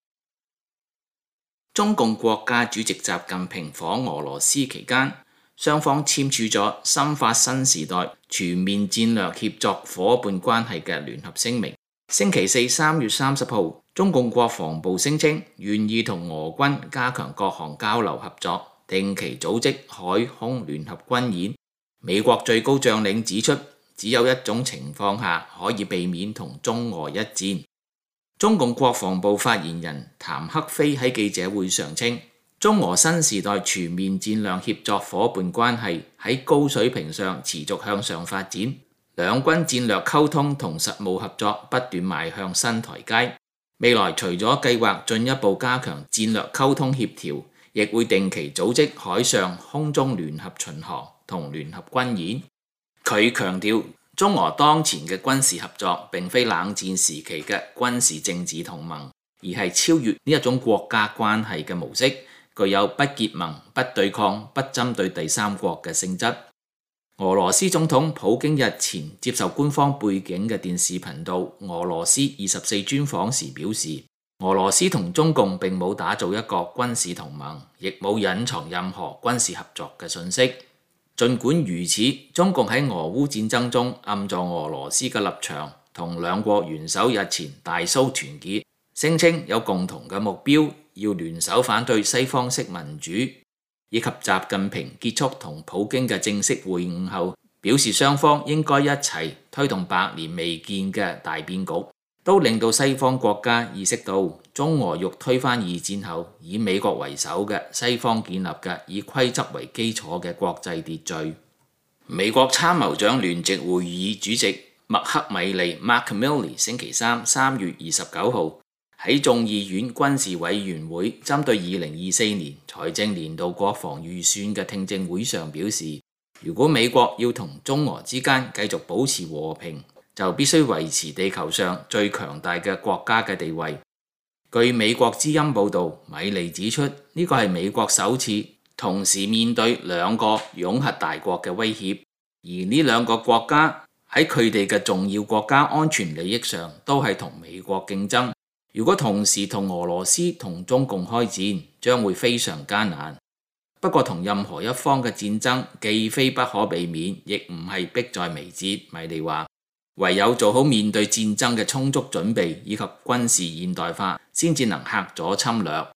Speaker 2: 中共國家主席習近平訪俄羅斯期間，雙方簽署咗深化新時代全面戰略協作夥伴關係嘅聯合聲明。星期四3月30號，中共國防部聲稱願意同俄軍加強各項交流合作，定期組織海空聯合軍演。美國最高將領指出，只有一種情況下可以避免同中俄一戰。中共國防部發言人譚克非喺記者會上稱，中俄新時代全面戰略協作夥伴關係喺高水平上持續向上發展，兩軍戰略溝通同實務合作不斷邁向新台階。未來除咗計劃進一步加強戰略溝通協調，亦會定期組織海上、空中聯合巡航同聯合軍演。佢強調，中俄當前嘅軍事合作並非冷戰時期嘅軍事政治同盟，而係超越呢一種國家關係嘅模式，具有不結盟、不對抗、不針對第三國嘅性質。俄羅斯總統普京日前接受官方背景嘅電視頻道俄羅斯24專訪時表示，俄羅斯同中共並冇打造一個軍事同盟，亦冇隱藏任何軍事合作嘅信息。儘管如此，中共喺俄烏戰爭中暗助俄羅斯嘅立場，同兩國元首日前大騷團結，聲稱有共同嘅目標，要聯手反對西方式民主。以及習近平結束同普京嘅正式會晤後，表示雙方應該一齊推動百年未見嘅大變局，都令到西方國家意識到中俄欲推翻二戰後以美國為首嘅西方建立嘅以規則為基礎嘅國際秩序。美國參謀長聯席會議主席麥克米利 Mark Milley 星期三3月29號喺眾議院軍事委員會針對2024年財政年度國防預算嘅聽證會上表示，如果美國要同中俄之間繼續保持和平，就必須維持地球上最強大嘅國家嘅地位。據美國之音報導，米利指出，呢個係美國首次同時面對兩個擁核大國嘅威脅，而呢兩個國家喺佢哋嘅重要國家安全利益上都係同美國競爭。如果同時同俄羅斯同中共開戰，將會非常艱難。不過同任何一方嘅戰爭既非不可避免，亦唔係迫在眉睫。米利話，唯有做好面對戰爭嘅充足準備以及軍事現代化，先至能嚇阻侵略。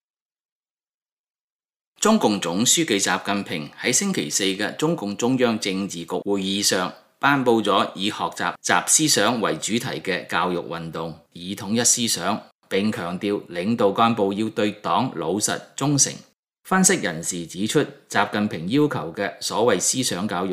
Speaker 2: 中共總書記習近平喺星期四嘅中共中央政治局會議上頒布咗以學習習思想為主題嘅教育運動，以統一思想，並強調領導幹部要對黨老實忠誠。分析人士指出，習近平要求嘅所謂思想教育，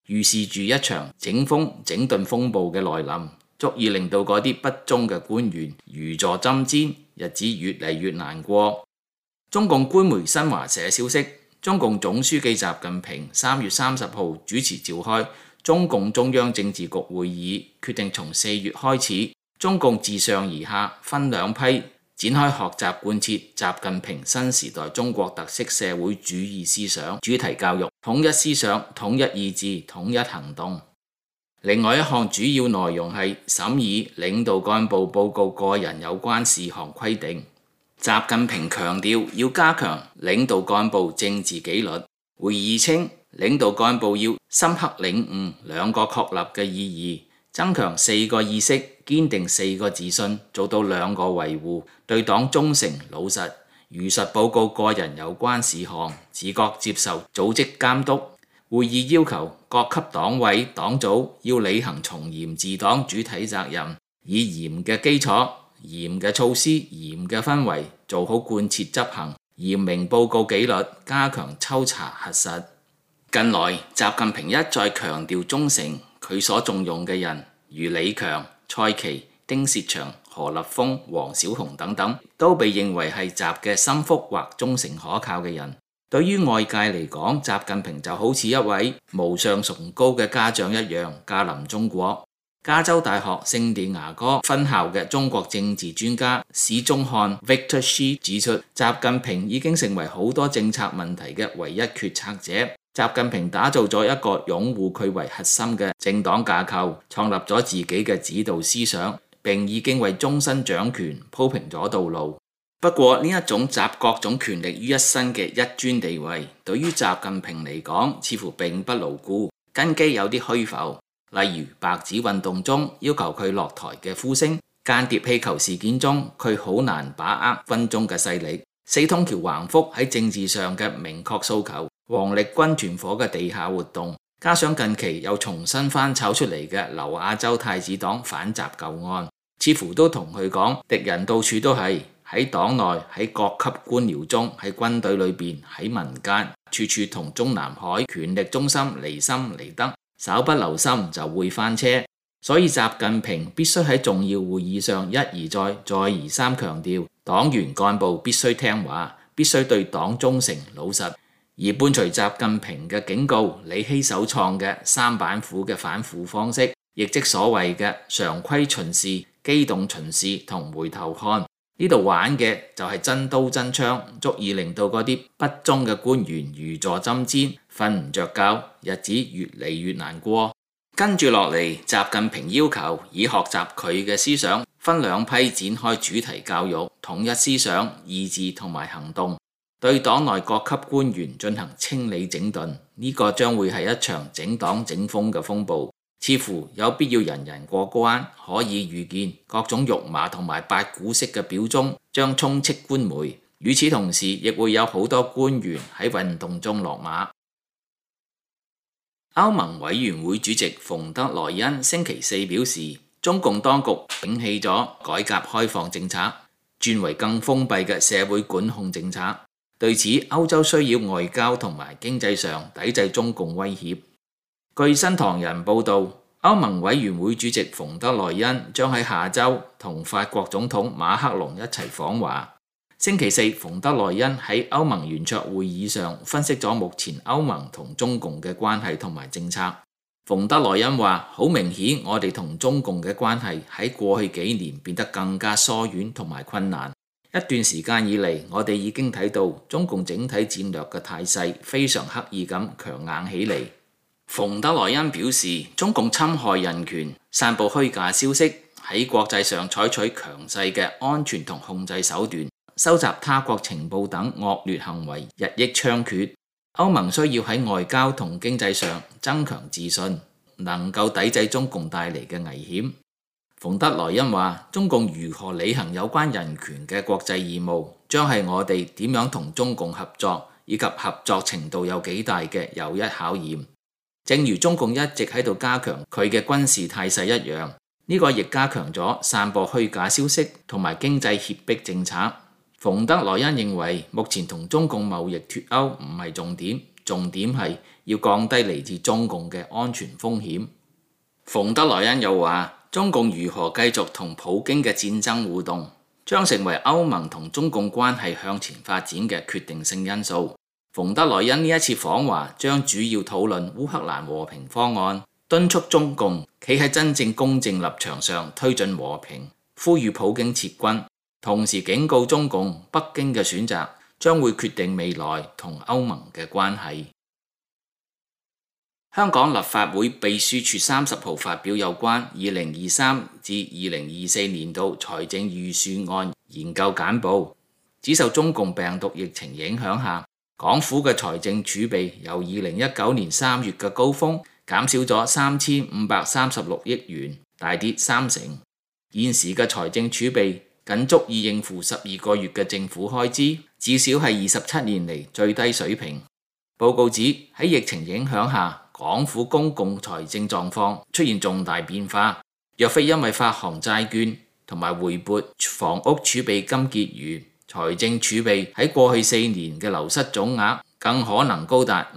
Speaker 2: 預示住一場整風整頓風暴嘅來臨，足以令到嗰啲不忠嘅官員如坐針氈，日子越嚟越難過。中共官媒新華社消息，中共總書記習近平3月30號主持召開中共中央政治局會議，決定從4月開始，中共自上而下分兩批展開學習貫徹習近平新時代中國特色社會主義思想主題教育，統一思想、統一意志、統一行動。另外一項主要內容係審議領導幹部報告個人有關事項規定。習近平強調要加強領導幹部政治紀律。會議稱，領導幹部要深刻領悟兩個確立嘅意義，增強4個意識，堅定4個自信，做到2個維護，對黨忠誠老實，如實報告個人有關事項，自覺接受組織監督。會議要求各級黨委黨組要履行從嚴治黨主體責任，以嚴嘅基礎、嚴嘅措施、嚴嘅氛圍，做好貫徹執行，嚴明報告紀律，加強抽查核實。近來習近平一再強調忠誠，佢所重用嘅人如李強、蔡奇、丁薛祥、何立峰、王小洪等等，都被認為係習嘅心腹或忠誠可靠嘅人。對於外界嚟講，習近平就好似一位無上崇高嘅家長一樣駕臨中國。加州大學聖地牙哥分校嘅中國政治專家史宗漢 Victor Shi 指出，習近平已經成為好多政策問題嘅唯一決策者。習近平打造咗一個擁護佢為核心嘅政黨架構，創立咗自己嘅指導思想，並已經為終身掌權鋪平咗道路。不過呢一種集各種權力於一身嘅一尊地位，對於習近平嚟講似乎並不牢固，根基有啲虛浮。例如白紙運動中要求佢落台嘅呼聲，間諜氣球事件中佢好難把握軍中嘅勢力，四通橋橫幅喺政治上嘅明確訴求，王力軍團伙嘅地下活動，加上近期又重新翻炒出嚟嘅劉亞洲太子黨反習舊案，似乎都同佢講，敵人到處都係，喺黨內、喺各級官僚中、喺軍隊裏邊、喺民間，處處同中南海權力中心離心離德，稍不留心就會翻車。所以習近平必須喺重要會議上一而再、再而三強調，黨員幹部必須聽話，必須對黨忠誠老實。而伴隨習近平嘅警告，李希首創嘅三板斧嘅反腐方式，亦即所謂嘅常規巡視、機動巡視同回頭看。呢度玩嘅就係真刀真槍，足以令到嗰啲不忠嘅官員如坐針氈，瞓唔着覺，日子越嚟越難過。跟住落嚟，習近平要求以學習佢嘅思想，分兩批展開主題教育，統一思想、意志同埋行動，對黨內各級官員進行清理整頓。呢個將會係一場整黨整風嘅風暴。似乎有必要人人過關，可以預見各種辱罵同埋八股式嘅表忠將充斥官媒。與此同時，亦會有好多官員喺運動中落馬。歐盟委員會主席馮德萊恩星期四表示，中共當局摒棄咗改革開放政策，轉為更封閉嘅社會管控政策。對此，歐洲需要外交同埋經濟上抵制中共威脅。據新唐人報導，歐盟委員會主席馮德萊恩將喺下週同法國總統馬克龍一齊訪華。星期四，馮德萊恩喺歐盟圓桌會議上分析咗目前歐盟同中共嘅關係同埋政策。馮德萊恩話：好明顯，我哋同中共嘅關係喺過去幾年變得更加疏遠同埋困難。一段時間以嚟，我哋已經睇到中共整體戰略嘅態勢非常刻意咁強硬起嚟。馮德萊恩表示，中共侵害人權、散佈虛假消息，喺國際上採取強勢嘅安全同控制手段，收集他國情報等惡劣行為日益猖獗。歐盟需要喺外交同經濟上增強自信，能夠抵制中共帶嚟嘅危險。馮德萊恩話：中共如何履行有關人權嘅國際義務，將係我哋點樣同中共合作以及合作程度有幾大嘅又一考驗。正如中共一直喺度加強佢嘅軍事態勢一樣，呢個亦加強咗散播虛假消息同埋經濟脅迫政策。馮德萊恩認為，目前同中共貿易脫鈎唔係重點重點係要降低嚟自中共嘅安全風險。馮德萊恩又話，中共如何繼續同普京嘅戰爭互動，將成為歐盟同中共關係向前發展嘅決定性因素。馮德萊恩呢一次訪華將主要討論烏克蘭和平方案，敦促中共企喺真正公正立場上推進和平，呼籲普京撤軍，同時警告中共北京嘅選擇將會決定未來同歐盟嘅關係。香港立法會秘書處30號發表有關2023至2024年度財政預算案研究簡報，指受中共病毒疫情影響下，港府嘅財政儲備由2019年3月嘅高峰減少咗3536億元，大跌30%。現時嘅財政儲備僅足以應付12個月嘅政府開支，至少係27年嚟最低水平。報告指喺疫情影響下，港府公共財政狀況出現重大變化，若非因為發行債券同埋回撥房屋儲備金結餘，財政儲備喺過去4年嘅流失總額更可能高達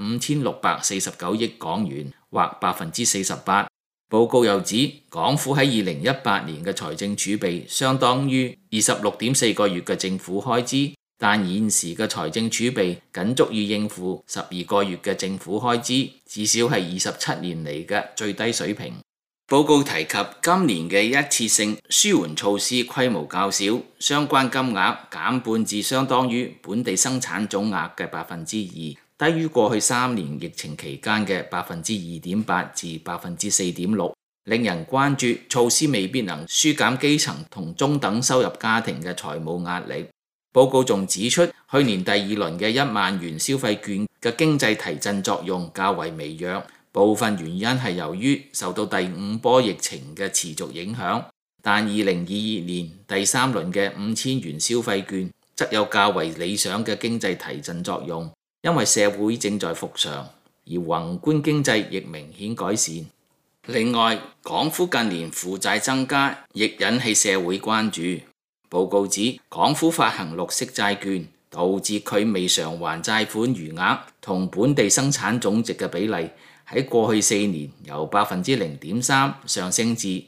Speaker 2: 5649億港元，或48%。報告又指，港府喺2018年嘅財政儲備相當於26.4個月嘅政府開支，但現時嘅財政儲備僅足以應付12個月嘅政府開支，至少係27年嚟嘅最低水平。報告提及今年嘅一次性舒緩措施規模較少，相關金額減半至相當於本地生產總額嘅2%，低於過去3年疫情期間嘅2.8%至4.6%，令人關注措施未必能紓減基層同中等收入家庭嘅財務壓力。報告仲指出，去年第二輪嘅1萬元消費券嘅經濟提振作用較為微弱，部分原因係由於受到第5波疫情嘅持續影響。但2022年第3輪嘅5000元消費券則有較為理想嘅經濟提振作用，因為社會正在復常，而宏觀經濟亦明顯改善。另外，港府近年負債增加，亦引起社會關注。報告指，港府發行綠色債券，導致佢未償還債款餘額同本地生產總值嘅比例喺過去4年由 0.3% 上升至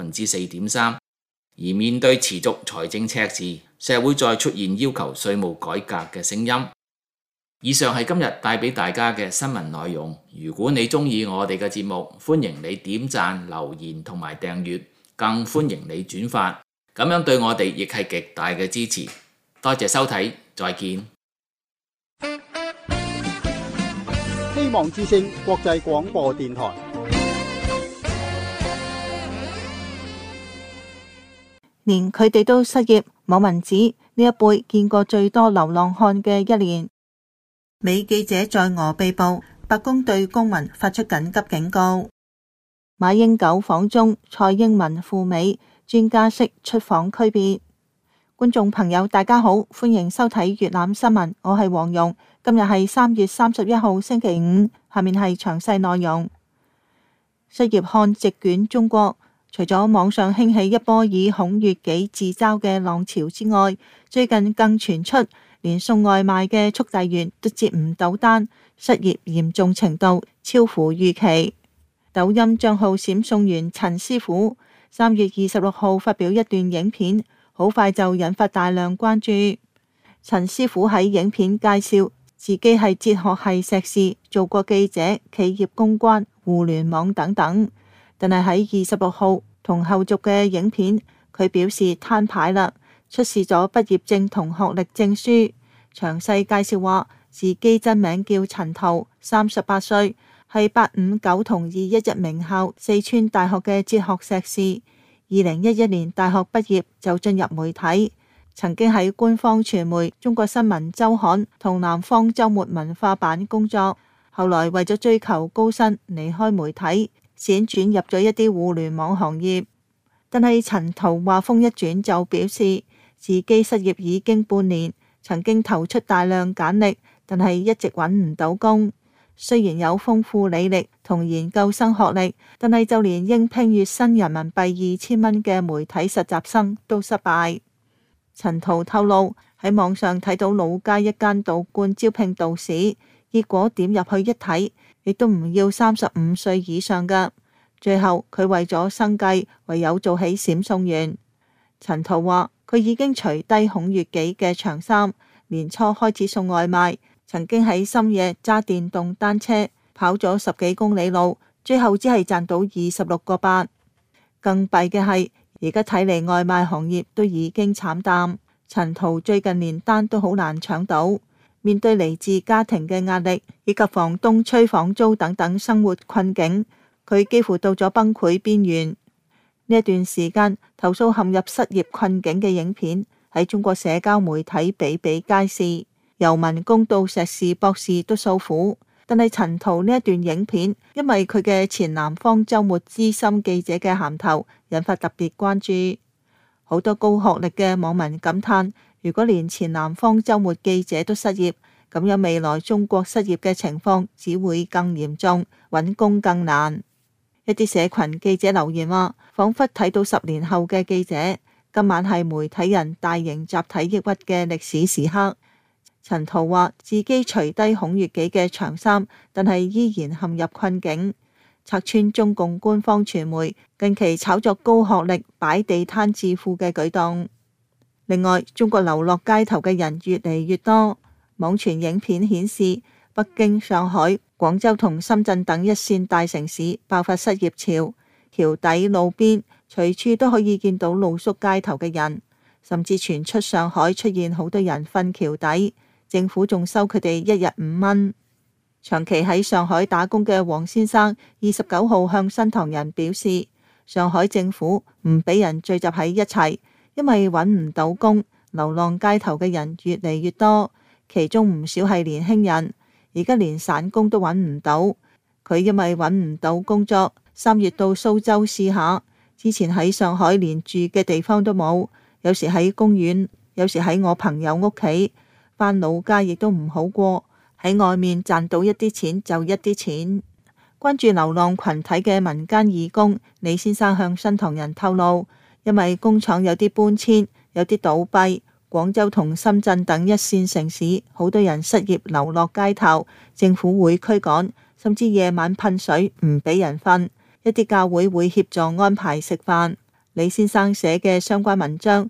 Speaker 2: 4.3%。而面對持續財政赤字，社會再出現要求稅務改革嘅聲音。以上係今日帶俾大家嘅新聞內容。如果你鍾意我哋嘅節目，歡迎你點讚、留言同埋訂閱，更歡迎你轉發。咁樣對我哋亦係極大嘅支持，多謝收睇，再見。
Speaker 4: 希望之聲國際廣播電台。
Speaker 7: 連佢哋都失業，網民指呢一輩見過最多流浪漢嘅一年。美記者在俄被捕，白宮對公民發出緊急警告。馬英九訪中，蔡英文赴美。專家式出訪區別。觀眾朋友大家好，歡迎收睇粵覽新聞，我係黃蓉。今日係3月31號星期五，下面係詳細內容。失業漢席捲中國，除咗網上興起一波以孔乙己自嘲嘅浪潮之外，最近更傳出連送外賣嘅速遞員都接唔到單，失業嚴重程度超乎預期。抖音賬號閃送員陳師傅3月26號發表一段影片，好快就引發大量關注。陳師傅喺影片介紹自己係哲學系碩士，做過記者、企業公關、互聯網等等。但係喺26號同後續嘅影片，佢表示攤牌啦，出示咗畢業證同學歷證書，詳細介紹話自己真名叫陳濤，38歲。係859同211名校四川大學嘅哲學碩士，2011年大學畢業就進入媒體，曾經喺官方傳媒中國新聞週刊同南方週末文化版工作，後來為咗追求高薪離開媒體，輾轉入咗一啲互聯網行業。但係陳濤話風一轉就表示自己失業已經半年，曾經投出大量簡歷，但係一直揾唔到工。雖然有豐富履歷同研究生學歷，但係就連應聘月薪人民幣2000蚊嘅媒體實習生都失敗。陳濤透露喺網上睇到老街一間道觀招聘道士， 結果點入去一睇，亦都唔要35歲以上㗎。最後佢為咗生計，唯有做起閃送員。陳濤話佢已經除低孔乙己嘅長衫，年初開始送外賣，曾經喺深夜揸電動單車跑咗10幾公里路，最後只係賺到26個8。更弊嘅係，而家睇嚟外賣行業都已經慘淡，陳濤最近連單都好難搶到。面對嚟自家庭嘅壓力以及房東催房租等等生活困境，佢幾乎到咗崩潰邊緣。呢一段時間，投訴陷入失業困境嘅影片喺中國社交媒體比比皆是，由民工到碩士博士都訴苦。但係陳濤呢一段影片，因為佢嘅前南方周末資深記者嘅銜頭，引發特別關注。好多高學歷嘅網民感嘆，如果連前南方周末記者都失業，咁樣未來中國失業嘅情況只會更嚴重，揾工更難。一啲社群記者留言話，仿佛睇到10年後嘅記者，今晚係媒體人大型集體抑鬱嘅歷史時刻。陳濤話自己除低孔乙己嘅長衫，但係依然陷入困境，拆穿中共官方傳媒近期炒作高學歷擺地攤致富嘅舉動。另外，中國流落街頭嘅人越嚟越多，網傳影片顯示，北京、上海、廣州同深圳等一線大城市爆發失業潮，橋底路邊隨處都可以見到露宿街頭嘅人，甚至傳出上海出現好多人瞓橋底，政府仲收佢哋1日5蚊。長期喺上海打工嘅黃先生29號向新唐人表示，上海政府唔俾人聚集喺一齊，因為揾唔到工，流浪街頭嘅人越嚟越多，其中唔少係年輕人，而家連散工都揾唔到。佢因為揾唔到工作，3月到蘇州試下，之前喺上海連住嘅地方都冇，有時喺公園，有時喺我朋友屋企。返老家亦都唔好過，喺外面賺到一啲錢就一啲錢。關注流浪群體嘅民間義工李先生向新唐人透露，因為工廠有啲搬遷，有啲倒閉，廣州同深圳等一線城市好多人失業流落街頭，政府會驅趕，甚至夜晚噴水唔俾人瞓，一啲教會會協助安排食飯。李先生寫嘅相關文章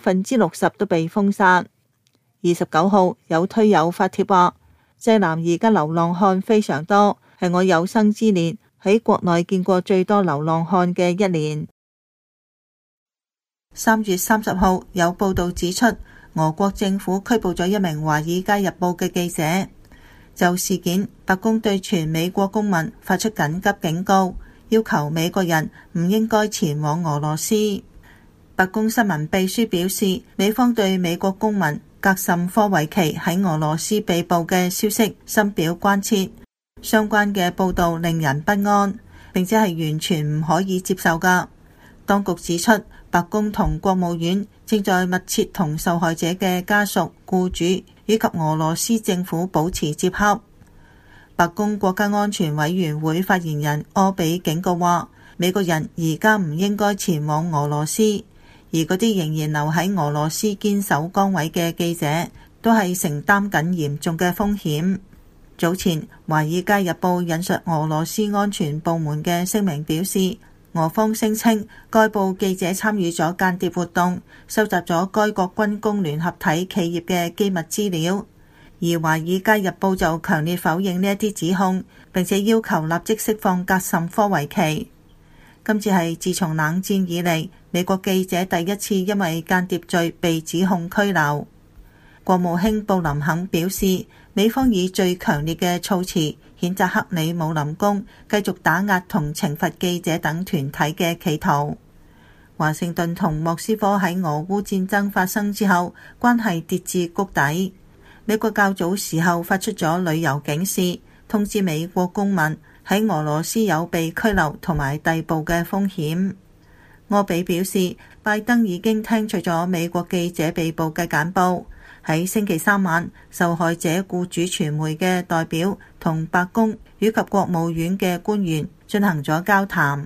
Speaker 7: 60%都被封殺。29號有推友發帖話，濟南而家流浪漢非常多，係我有生之年喺國內見過最多流浪漢嘅一年。3月30號有報道指出，俄國政府拘捕咗一名《華爾街日報》嘅記者。就事件，白宮對全美國公民發出緊急警告，要求美國人唔應該前往俄羅斯。白宮新聞秘書表示，美方對美國公民格什科維奇喺俄羅斯被捕嘅消息深表關切，相關嘅報道令人不安，並且係完全唔可以接受㗎。當局指出，白宮同國務院正在密切同受害者嘅家屬、僱主以及俄羅斯政府保持接洽。白宮國家安全委員會發言人柯比警告話，美國人而家唔應該前往俄羅斯，而嗰啲仍然留喺俄羅斯堅守崗位嘅記者，都係承擔緊嚴重嘅風險。早前，《華爾街日報》引述俄羅斯安全部門嘅聲明表示，俄方聲稱該報記者參與咗間諜活動，收集咗該國軍工聯合體企業嘅機密資料。而《華爾街日報》就強烈否認呢一啲指控，並且要求立即釋放格什科維奇。今次係自從冷戰以嚟，美國記者第一次因為間諜罪被指控拘留。國務卿布林肯表示，美方以最強烈嘅措辭譴責克里姆林宮繼續打壓同懲罰記者等團體嘅企圖。華盛頓同莫斯科喺俄烏戰爭發生之後，關係跌至谷底。美國較早時候發出咗旅遊警示，通知美國公民喺俄羅斯有被拘留同埋逮捕嘅風險。柯比表示，拜登已經聽取咗美國記者被捕嘅簡報。喺星期3晚，受害者僱主傳媒嘅代表同白宮以及國務院嘅官員進行咗交談。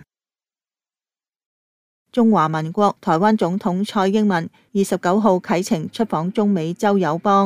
Speaker 7: 中華民國台灣總統蔡英文29號啟程出訪中美洲友邦。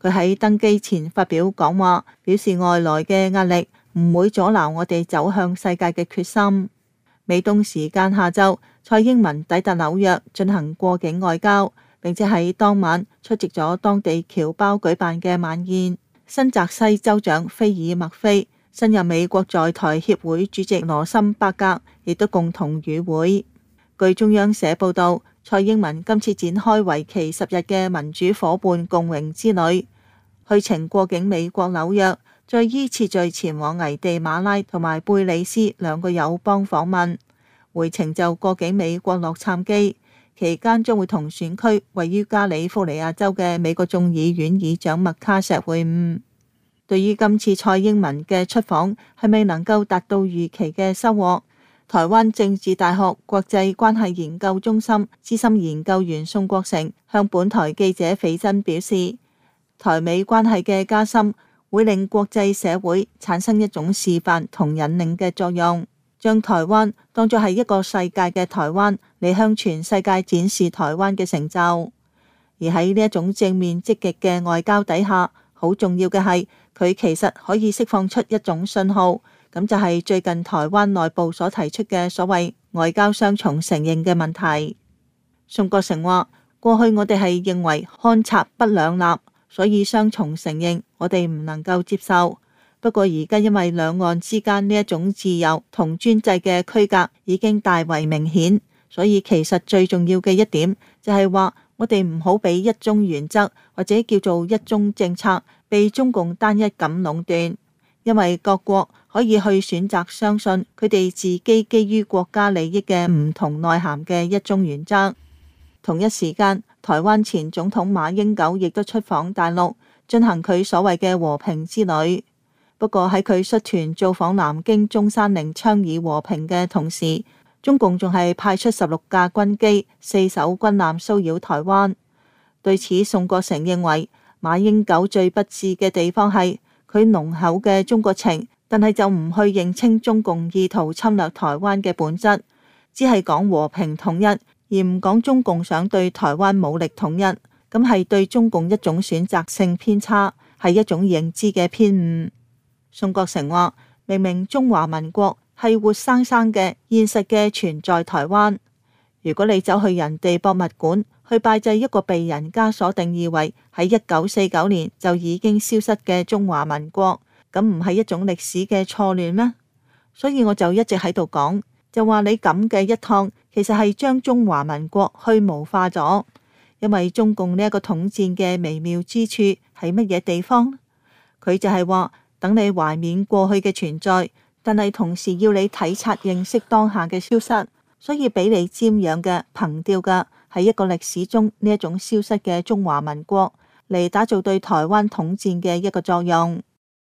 Speaker 7: 佢喺登機前發表講話，表示外來嘅壓力唔會阻撓我哋走向世界嘅決心。美東時間下晝，蔡英文抵達紐約進行過境外交，並且喺當晚出席咗當地僑胞舉辦嘅晚宴。新澤西州長菲爾麥菲、新任美國在台協會主席羅森伯格亦都共同與會。據中央社報道，蔡英文今次展開為期10日嘅民主夥伴共榮之旅，去程過境美國紐約，再依次序前往危地馬拉同埋貝里斯2個友邦訪問，回程就過境美國洛杉磯，期間將會同選區位於加利福尼亞州嘅美國眾議院議長麥卡錫會晤。對於今次蔡英文嘅出訪係咪能夠達到預期嘅收穫，台灣政治大學國際關係研究中心資深研究員宋國成向本台記者斐真表示，台美關係嘅加深會令國際社會產生一種示範同引領嘅作用，將台灣當作係一個世界嘅台灣嚟向全世界展示台灣嘅成就。而喺呢一種正面積極嘅外交底下，好重要嘅係佢其實可以釋放出一種信號，咁就係最近台灣內部所提出嘅所謂外交雙重承認嘅問題。宋國成話：過去我哋係認為看插不兩立，所以雙重承認我哋唔能夠接受。不過而家因為兩岸之間呢一種自由同專制嘅區隔已經大為明顯，所以其實最重要嘅一點就係話我哋唔好俾一中原則或者叫做一中政策被中共單一咁壟斷。因為各國可以去選擇相信佢哋自己基於國家利益嘅唔同內涵嘅一中原則。同一時間，台灣前總統馬英九亦都出訪大陸，進行佢所謂嘅和平之旅。不過喺佢率團造訪南京中山陵倡議和平嘅同時，中共仲係派出16架軍機、4艘軍艦騷擾台灣。對此，宋國成認為馬英九最不智嘅地方係佢濃厚嘅中國情，但係就唔去認清中共意圖侵略台灣嘅本質，只係講和平統一，而唔講中共想對台灣武力統一，咁係對中共一種選擇性偏差，係一種認知嘅偏誤。宋國成話：明明中華民國係活生生嘅現實嘅存在台灣，如果你走去人哋博物館去拜祭一個被人家所定義為喺1949年就已經消失嘅中華民國，咁唔係一種歷史嘅錯亂咩？所以我就一直喺度講，就話你咁嘅一趟，其實係將中華民國虛無化咗。因為中共呢一個統戰嘅微妙之處係乜嘢地方？佢就係話等你懷緬過去嘅存在，但係同時要你體察認識當下嘅消失，所以俾你瞻仰嘅憑吊嘅係一個歷史中呢一種消失嘅中華民國，嚟打造對台灣統戰嘅一個作用。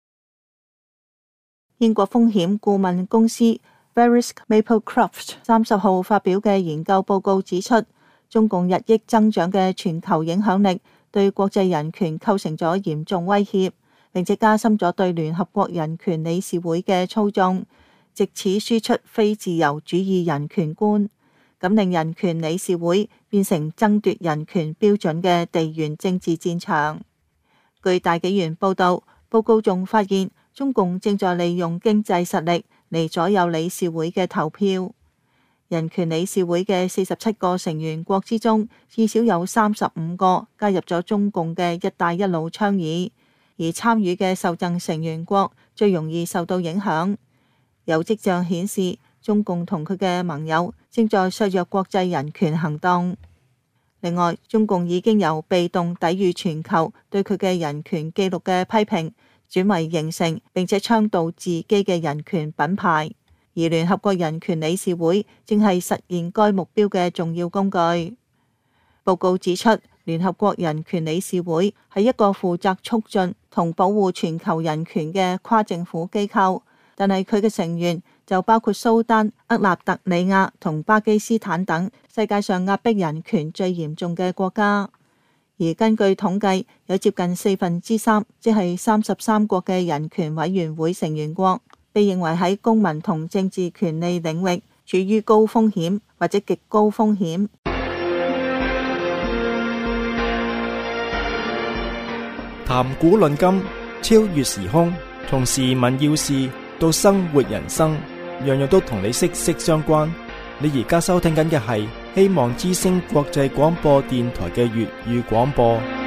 Speaker 7: 英國風險顧問公司 Verisk Maplecroft 30號發表嘅研究報告指出，中共日益增長嘅全球影響力對國際人權構成咗嚴重威脅，並且加深咗對聯合國人權理事會嘅操縱，藉此輸出非自由主義人權觀，咁令人權理事會變成爭奪人權標準嘅地緣政治戰場。據大紀元報道，報告仲發現中共正在利用經濟實力嚟左右理事會嘅投票。人權理事會嘅47個成員國之中，至少有35個加入咗中共嘅一帶一路倡議，而參與嘅受贈成員國最容易受到影響。有跡象顯示，中共同佢嘅盟友正在削弱國際人權行動。另外，中共已經由被動抵禦全球對佢嘅人權記錄嘅批評，轉為形成並且倡導自己嘅人權品牌。而聯合國人權理事會正係實現該目標嘅重要工具。報告指出，聯合國人權理事會係一個負責促進同保護全球人權嘅跨政府機構，但係佢嘅成員就包括蘇丹、厄立特里亞同巴基斯坦等世界上壓迫人權最嚴重嘅國家。而根據統計，有接近3/4，即係33國嘅人權委員會成員國，被認為喺公民同政治權利領域處於高風險或者極高風險。
Speaker 1: 談古論今，超越時空，從時聞要事到生活人生，樣樣都同你息息相關。你而家收聽緊嘅係希望之聲國際廣播電台嘅粵語廣播。